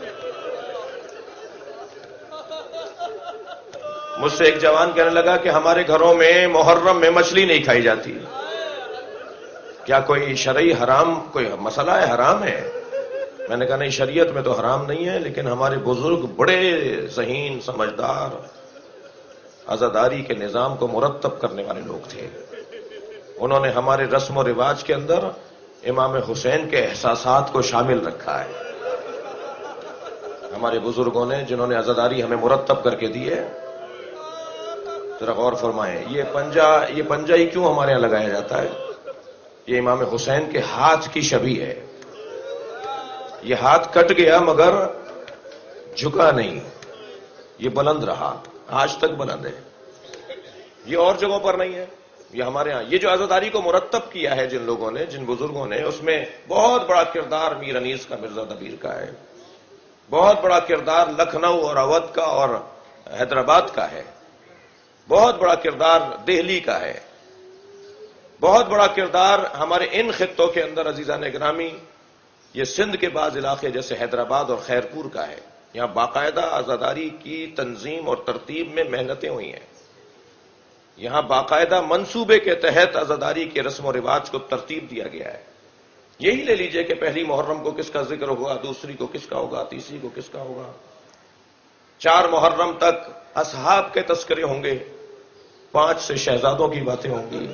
مجھ سے ایک جوان کہنے لگا کہ ہمارے گھروں میں محرم میں مچھلی نہیں کھائی جاتی. کیا کوئی شرعی حرام، کوئی مسئلہ ہے، حرام ہے؟ میں نے کہا نہیں، شریعت میں تو حرام نہیں ہے، لیکن ہمارے بزرگ بڑے ذہین، سمجھدار، عزاداری کے نظام کو مرتب کرنے والے لوگ تھے. انہوں نے ہمارے رسم و رواج کے اندر امام حسین کے احساسات کو شامل رکھا ہے. ہمارے بزرگوں نے جنہوں نے عزاداری ہمیں مرتب کر کے دی ہے، ذرا غور فرمائیں. یہ پنجہ ہی کیوں ہمارے یہاں لگایا جاتا ہے؟ یہ امام حسین کے ہاتھ کی شبیہ ہے. یہ ہاتھ کٹ گیا مگر جھکا نہیں، یہ بلند رہا، آج تک بلند ہے. یہ اور جگہوں پر نہیں ہے، یہ ہمارے ہاں. یہ جو عزاداری کو مرتب کیا ہے جن لوگوں نے، جن بزرگوں نے، اس میں بہت بڑا کردار میر انیس کا، مرزا دبیر کا ہے. بہت بڑا کردار لکھنؤ اور اودھ کا اور حیدرآباد کا ہے. بہت بڑا کردار دہلی کا ہے. بہت بڑا کردار ہمارے ان خطوں کے اندر عزیزان گرامی، یہ سندھ کے بعض علاقے جیسے حیدرآباد اور خیرپور کا ہے. یہاں باقاعدہ عزاداری کی تنظیم اور ترتیب میں محنتیں ہوئی ہیں. یہاں باقاعدہ منصوبے کے تحت عزاداری کے رسم و رواج کو ترتیب دیا گیا ہے. یہی لے لیجئے کہ پہلی محرم کو کس کا ذکر ہوگا، دوسری کو کس کا ہوگا، تیسری کو کس کا ہوگا. 4 محرم تک اصحاب کے تذکرے ہوں گے، 5 سے شہزادوں کی باتیں ہوں گی.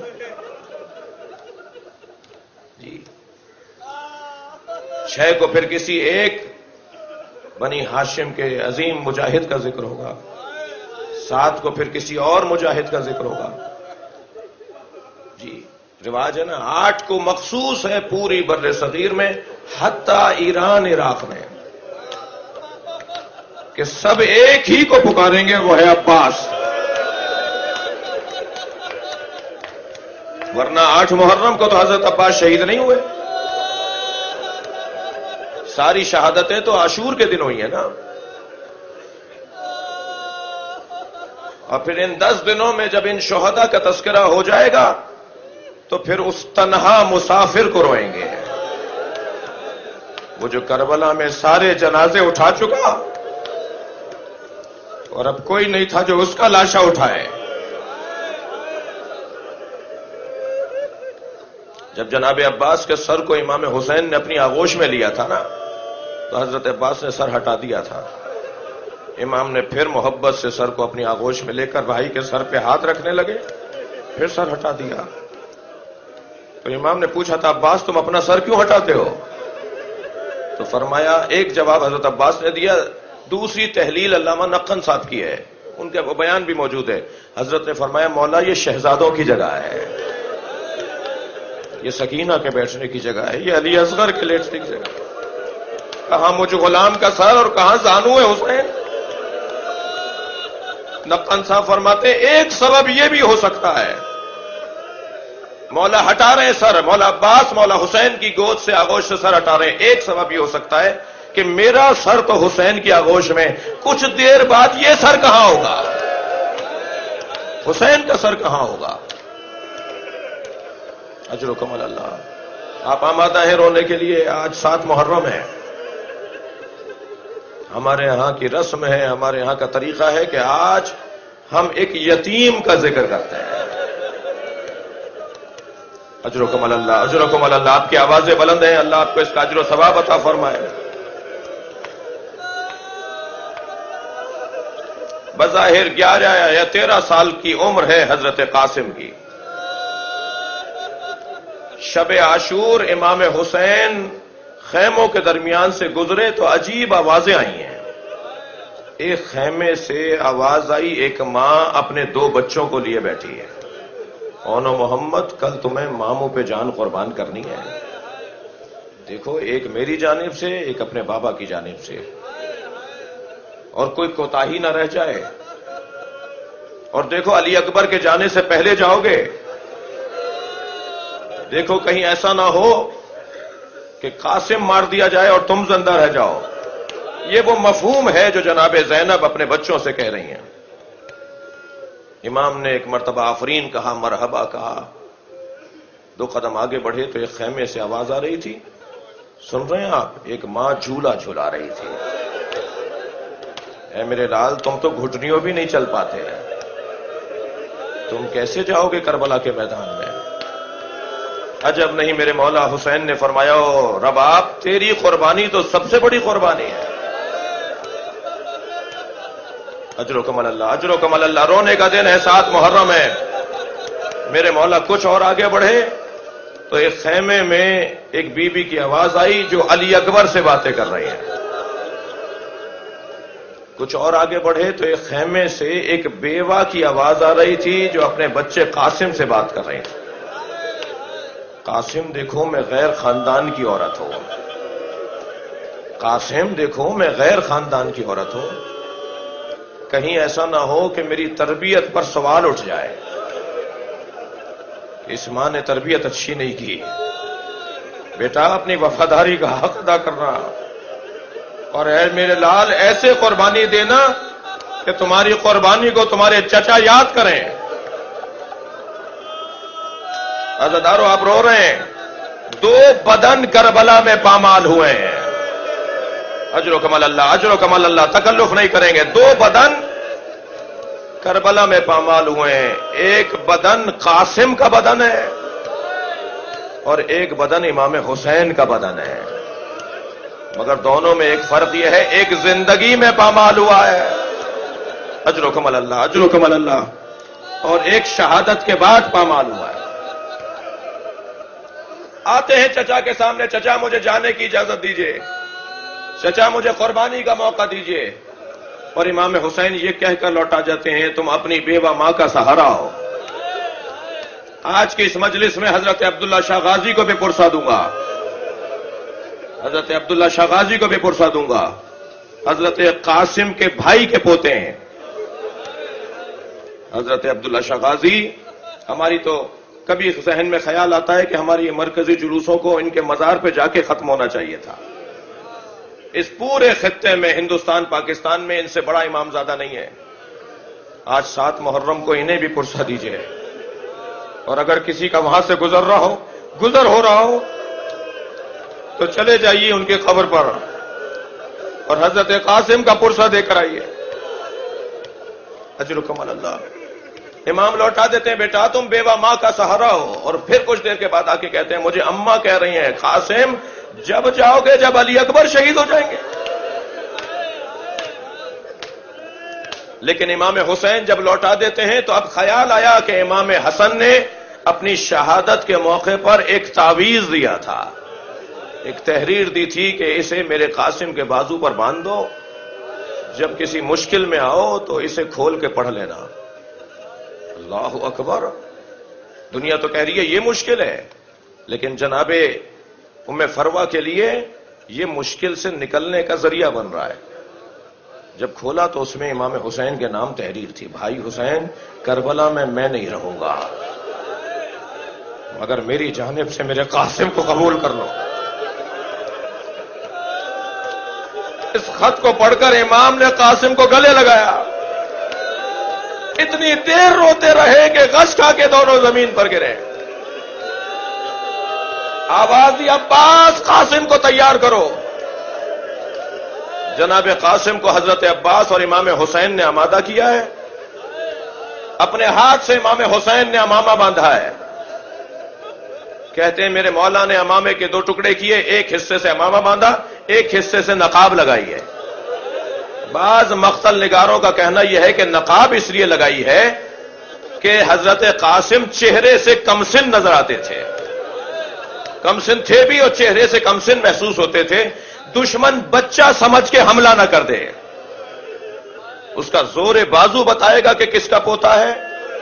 جی 6 کو پھر کسی ایک بنی ہاشم کے عظیم مجاہد کا ذکر ہوگا. 7 کو پھر کسی اور مجاہد کا ذکر ہوگا. جی رواج ہے نا. 8 کو مخصوص ہے پوری بر صغیر میں حتی ایران عراق میں کہ سب ایک ہی کو پکاریں گے, وہ ہے عباس. ورنہ 8 محرم کو تو حضرت عباس شہید نہیں ہوئے. ساری شہادتیں تو عاشور کے دن ہوئی ہیں نا. اور پھر ان 10 دنوں میں جب ان شہداء کا تذکرہ ہو جائے گا تو پھر اس تنہا مسافر کو روئیں گے, وہ جو کربلا میں سارے جنازے اٹھا چکا اور اب کوئی نہیں تھا جو اس کا لاشا اٹھائے. جب جناب عباس کے سر کو امام حسین نے اپنی آغوش میں لیا تھا نا تو حضرت عباس نے سر ہٹا دیا تھا. امام نے پھر محبت سے سر کو اپنی آغوش میں لے کر بھائی کے سر پہ ہاتھ رکھنے لگے, پھر سر ہٹا دیا. تو امام نے پوچھا تھا عباس تم اپنا سر کیوں ہٹاتے ہو؟ تو فرمایا, ایک جواب حضرت عباس نے دیا, دوسری تحلیل علامہ نقن صاحب کی ہے, ان کے بیان بھی موجود ہے. حضرت نے فرمایا مولا یہ شہزادوں کی جگہ ہے, یہ سکینہ کے بیٹھنے کی جگہ ہے, یہ علی اصغر کے لیٹنے کی جگہ ہے. کہاں مجھ غلام کا سر اور کہاں زانو ہے حسین. نقن صاحب فرماتے ایک سبب یہ بھی ہو سکتا ہے, مولا ہٹا رہے ہیں سر, مولا عباس مولا حسین کی گود سے آغوش سے سر ہٹا رہے ہیں, ایک سبب یہ ہو سکتا ہے کہ میرا سر تو حسین کی آغوش میں, کچھ دیر بعد یہ سر کہاں ہوگا, حسین کا سر کہاں ہوگا. اجرکم اللہ. آپ آمادہ ہیں رونے کے لیے؟ آج 7 محرم ہے. ہمارے یہاں کی رسم ہے, ہمارے یہاں کا طریقہ ہے کہ آج ہم ایک یتیم کا ذکر کرتے ہیں. اجرکم اللہ, اجرکم اللہ. آپ کی آوازیں بلند ہیں, اللہ آپ کو اس کا اجر و ثواب عطا فرمائے. بظاہر 11 یا 13 سال کی عمر ہے حضرت قاسم کی. شب عاشور امام حسین خیموں کے درمیان سے گزرے تو عجیب آوازیں آئی ہیں. ایک خیمے سے آواز آئی, ایک ماں اپنے 2 بچوں کو لیے بیٹھی ہے. اونو محمد کل تمہیں ماموں پہ جان قربان کرنی ہے. دیکھو, ایک میری جانب سے, ایک اپنے بابا کی جانب سے, اور کوئی کوتاہی نہ رہ جائے. اور دیکھو علی اکبر کے جانے سے پہلے جاؤ گے, دیکھو کہیں ایسا نہ ہو کہ قاسم مار دیا جائے اور تم زندہ رہ جاؤ. یہ وہ مفہوم ہے جو جناب زینب اپنے بچوں سے کہہ رہی ہیں. امام نے ایک مرتبہ آفرین کہا, مرحبا کہا. 2 قدم آگے بڑھے تو ایک خیمے سے آواز آ رہی تھی, سن رہے ہیں آپ, ایک ماں جھولا جھلا رہی تھی. اے میرے لال, تم تو گھٹنیوں بھی نہیں چل پاتے, تم کیسے جاؤ گے کربلا کے میدان میں؟ عجب نہیں, میرے مولا حسین نے فرمایا, رب آپ تیری قربانی تو سب سے بڑی قربانی ہے. اجرکم اللہ, اجرکم اللہ. رونے کا دن ہے, 7 محرم ہے. میرے مولا کچھ اور آگے بڑھے تو ایک خیمے میں ایک بی بی کی آواز آئی جو علی اکبر سے باتیں کر رہی ہیں. کچھ اور آگے بڑھے تو ایک خیمے سے ایک بیوہ کی آواز آ رہی تھی جو اپنے بچے قاسم سے بات کر رہی تھی. قاسم دیکھو میں غیر خاندان کی عورت ہوں, قاسم دیکھو میں غیر خاندان کی عورت ہوں, کہیں ایسا نہ ہو کہ میری تربیت پر سوال اٹھ جائے. اس ماں نے تربیت اچھی نہیں کی, بیٹا اپنی وفاداری کا حق ادا کرنا, اور اے میرے لال ایسے قربانی دینا کہ تمہاری قربانی کو تمہارے چچا یاد کریں. عزادارو آپ رو رہے ہیں, 2 بدن کربلا میں پامال ہوئے ہیں. اجرکم اللہ, اجرکم اللہ. تکلف نہیں کریں گے. 2 بدن کربلا میں پامال ہوئے ہیں. ایک بدن قاسم کا بدن ہے اور ایک بدن امام حسین کا بدن ہے, مگر دونوں میں ایک فرق یہ ہے, ایک زندگی میں پامال ہوا ہے. اجرکم اللہ, اجرکم اللہ. اور ایک شہادت کے بعد پامال ہوا ہے. آتے ہیں چچا کے سامنے, چچا مجھے جانے کی اجازت دیجیے, چچا مجھے قربانی کا موقع دیجیے. اور امام حسین یہ کہہ کر لوٹا جاتے ہیں تم اپنی بیوہ ماں کا سہارا ہو۔ آج کی اس مجلس میں حضرت عبداللہ شاہ غازی کو بھی پرسا دوں گا، حضرت عبداللہ شاہ غازی کو بھی پرسا دوں گا، حضرت قاسم کے بھائی کے پوتے ہیں حضرت عبداللہ شاہ غازی۔ ہماری تو کبھی ذہن میں خیال آتا ہے کہ ہماری یہ مرکزی جلوسوں کو ان کے مزار پہ جا کے ختم ہونا چاہیے تھا۔ اس پورے خطے میں ہندوستان پاکستان میں ان سے بڑا امام زادہ نہیں ہے۔ آج 7 محرم کو انہیں بھی پرسا دیجئے، اور اگر کسی کا وہاں سے گزر ہو رہا ہو تو چلے جائیے ان کی قبر پر اور حضرت قاسم کا پرسا دے کر آئیے۔ اجرکم اللہ۔ امام لوٹا دیتے ہیں بیٹا تم بیوہ ماں کا سہارا ہو، اور پھر کچھ دیر کے بعد آ کے کہتے ہیں مجھے اماں کہہ رہی ہیں قاسم جب جاؤ گے جب علی اکبر شہید ہو جائیں گے۔ لیکن امام حسین جب لوٹا دیتے ہیں تو اب خیال آیا کہ امام حسن نے اپنی شہادت کے موقع پر ایک تعویذ دیا تھا، ایک تحریر دی تھی کہ اسے میرے قاسم کے بازو پر باندھ دو، جب کسی مشکل میں آؤ تو اسے کھول کے پڑھ لینا۔ اللہ اکبر۔ دنیا تو کہہ رہی ہے یہ مشکل ہے، لیکن جناب ام فروا کے لیے یہ مشکل سے نکلنے کا ذریعہ بن رہا ہے۔ جب کھولا تو اس میں امام حسین کے نام تحریر تھی، بھائی حسین کربلا میں نہیں رہوں گا مگر میری جانب سے میرے قاسم کو قبول کر لو۔ اس خط کو پڑھ کر امام نے قاسم کو گلے لگایا، اتنی دیر روتے رہے کہ غش کھا کے دونوں زمین پر گرے۔ آواز دی عباس قاسم کو تیار کرو۔ جناب قاسم کو حضرت عباس اور امام حسین نے آمادہ کیا ہے، اپنے ہاتھ سے امام حسین نے امامہ باندھا ہے۔ کہتے ہیں میرے مولا نے امامے کے 2 ٹکڑے کیے، ایک حصے سے امامہ باندھا، ایک حصے سے نقاب لگائی ہے۔ بعض مقتل نگاروں کا کہنا یہ ہے کہ نقاب اس لیے لگائی ہے کہ حضرت قاسم چہرے سے کمسن نظر آتے تھے، کمسن تھے بھی اور چہرے سے کمسن محسوس ہوتے تھے، دشمن بچہ سمجھ کے حملہ نہ کر دے، اس کا زور بازو بتائے گا کہ کس کا پوتا ہے۔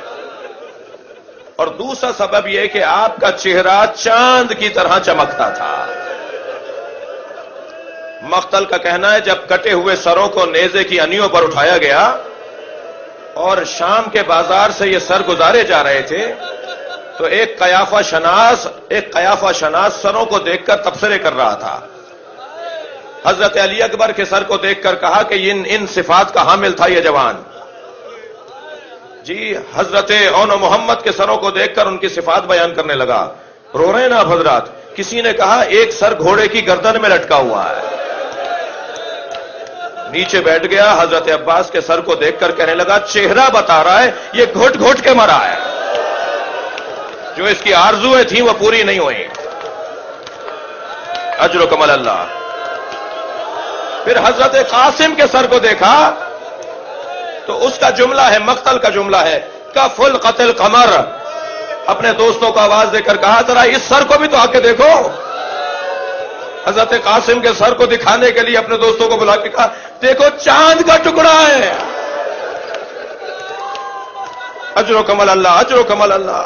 اور دوسرا سبب یہ کہ آپ کا چہرہ چاند کی طرح چمکتا تھا۔ مقتل کا کہنا ہے جب کٹے ہوئے سروں کو نیزے کی انیوں پر اٹھایا گیا اور شام کے بازار سے یہ سر گزارے جا رہے تھے تو ایک قیافہ شناس سروں کو دیکھ کر تبصرے کر رہا تھا۔ حضرت علی اکبر کے سر کو دیکھ کر کہا کہ ان صفات کا حامل تھا یہ جوان۔ جی حضرت اون محمد کے سروں کو دیکھ کر ان کی صفات بیان کرنے لگا۔ رو رہے ہیں نا آپ حضرات؟ کسی نے کہا ایک سر گھوڑے کی گردن میں لٹکا ہوا ہے۔ نیچے بیٹھ گیا، حضرت عباس کے سر کو دیکھ کر کہنے لگا چہرہ بتا رہا ہے یہ گھٹ گھٹ کے مرا ہے، جو اس کی آرزویں تھیں وہ پوری نہیں ہوئی۔ اجر و کمل اللہ۔ پھر حضرت قاسم کے سر کو دیکھا تو اس کا جملہ ہے، مقتل کا جملہ ہے کف القتل قمر۔ اپنے دوستوں کو آواز دے کر کہا ذرا اس سر کو بھی تو آ کے دیکھو۔ حضرت قاسم کے سر کو دکھانے کے لیے اپنے دوستوں کو بلا کے کہا دیکھو چاند کا ٹکڑا ہے۔ اجر و کمل اللہ، اجر و کمل اللہ۔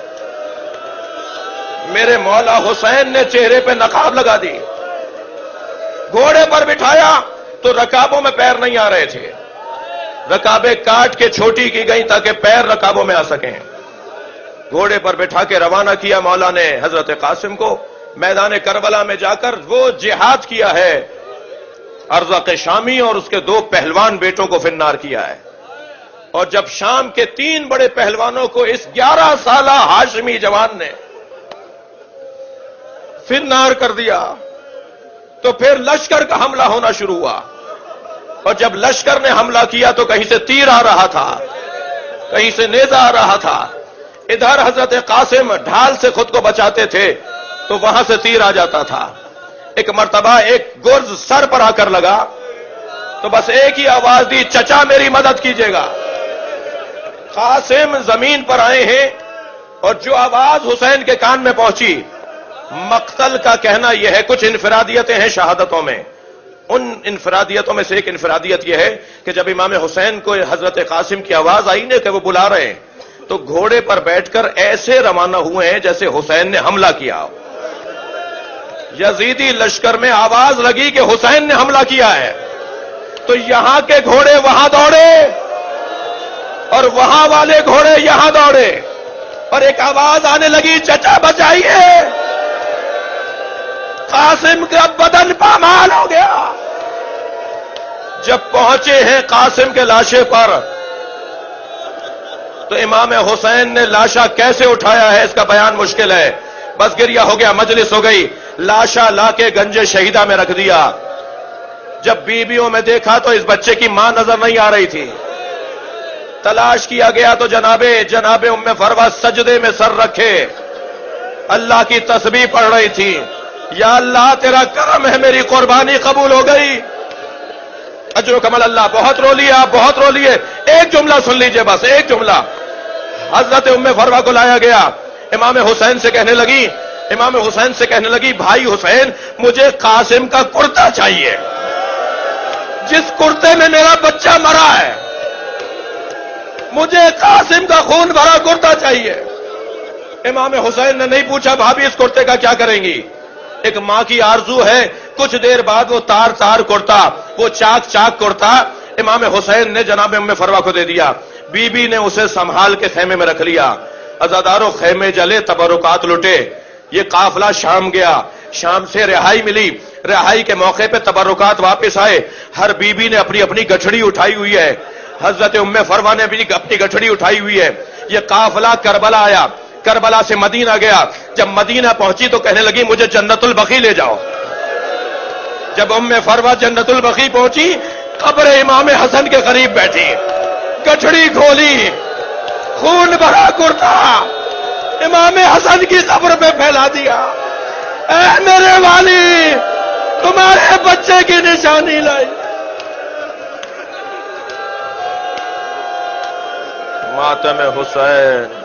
میرے مولا حسین نے چہرے پہ نقاب لگا دی، گھوڑے پر بٹھایا تو رکابوں میں پیر نہیں آ رہے تھے، رکابیں کاٹ کے چھوٹی کی گئی تاکہ پیر رکابوں میں آ سکیں۔ گھوڑے پر بٹھا کے روانہ کیا مولا نے حضرت قاسم کو۔ میدان کربلا میں جا کر وہ جہاد کیا ہے، ارزق شامی اور اس کے 2 پہلوان بیٹوں کو فنار کیا ہے۔ اور جب شام کے 3 بڑے پہلوانوں کو اس 11 سالہ ہاشمی جوان نے فنار کر دیا تو پھر لشکر کا حملہ ہونا شروع ہوا۔ اور جب لشکر نے حملہ کیا تو کہیں سے تیر آ رہا تھا، کہیں سے نیزہ آ رہا تھا۔ ادھر حضرت قاسم ڈھال سے خود کو بچاتے تھے تو وہاں سے تیر آ جاتا تھا۔ ایک مرتبہ ایک گرز سر پر آ کر لگا تو بس ایک ہی آواز دی چچا میری مدد کیجیے گا۔ قاسم زمین پر آئے ہیں اور جو آواز حسین کے کان میں پہنچی، مقتل کا کہنا یہ ہے کچھ انفرادیتیں ہیں شہادتوں میں، ان انفرادیتوں میں سے ایک انفرادیت یہ ہے کہ جب امام حسین کو حضرت قاسم کی آواز آئی نا کہ وہ بلا رہے ہیں، تو گھوڑے پر بیٹھ کر ایسے روانہ ہوئے ہیں جیسے حسین نے حملہ کیا. یزیدی لشکر میں آواز لگی کہ حسین نے حملہ کیا ہے، تو یہاں کے گھوڑے وہاں دوڑے اور وہاں والے گھوڑے یہاں دوڑے، اور ایک آواز آنے لگی چچا بچائیے، قاسم کا بدن پامال ہو گیا. جب پہنچے ہیں قاسم کے لاشے پر تو امام حسین نے لاشا کیسے اٹھایا ہے اس کا بیان مشکل ہے. بس گریہ ہو گیا، مجلس ہو گئی، لاشا لا کے گنج شہیدہ میں رکھ دیا. جب بیویوں میں دیکھا تو اس بچے کی ماں نظر نہیں آ رہی تھی. تلاش کیا گیا تو جناب ام فروہ سجدے میں سر رکھے اللہ کی تسبیح پڑھ رہی تھی. یا اللہ تیرا کرم ہے، میری قربانی قبول ہو گئی. اجر و کمل اللہ. بہت رو لیے آپ، بہت رو لیے. ایک جملہ سن لیجئے، بس ایک جملہ. حضرت ام فروہ کو لایا گیا، امام حسین سے کہنے لگی بھائی حسین مجھے قاسم کا کرتا چاہیے، جس کرتے میں میرا بچہ مرا ہے، مجھے قاسم کا خون بھرا کرتا چاہیے. امام حسین نے نہیں پوچھا بھابھی اس کرتے کا کیا کریں گی، ایک ماں کی آرزو ہے. کچھ دیر بعد وہ تار کرتا، وہ چاک کرتا امام حسین نے جناب ام فروہ کو دے دیا. بی بی نے اسے سنبھال کے خیمے میں رکھ لیا. عزاداروں خیمے جلے، تبرکات لٹے. یہ قافلہ شام گیا، شام سے رہائی ملی، رہائی کے موقع پہ تبرکات واپس آئے. ہر بی بی نے اپنی اپنی گٹھڑی اٹھائی ہوئی ہے. حضرت ام فروہ نے اپنی گٹھڑی اٹھائی ہوئی ہے. یہ قافلہ کربلا آیا، کربلا سے مدینہ گیا. جب مدینہ پہنچی تو کہنے لگی مجھے جنت البقیع لے جاؤ. جب ام فروہ جنت البقیع پہنچی، قبر امام حسن کے قریب بیٹھی، گٹھڑی کھولی، خون بھرا کرتا امام حسن کی قبر پہ پھیلا دیا. اے میرے والی، تمہارے بچے کی نشانی لائی. ماتم حسین.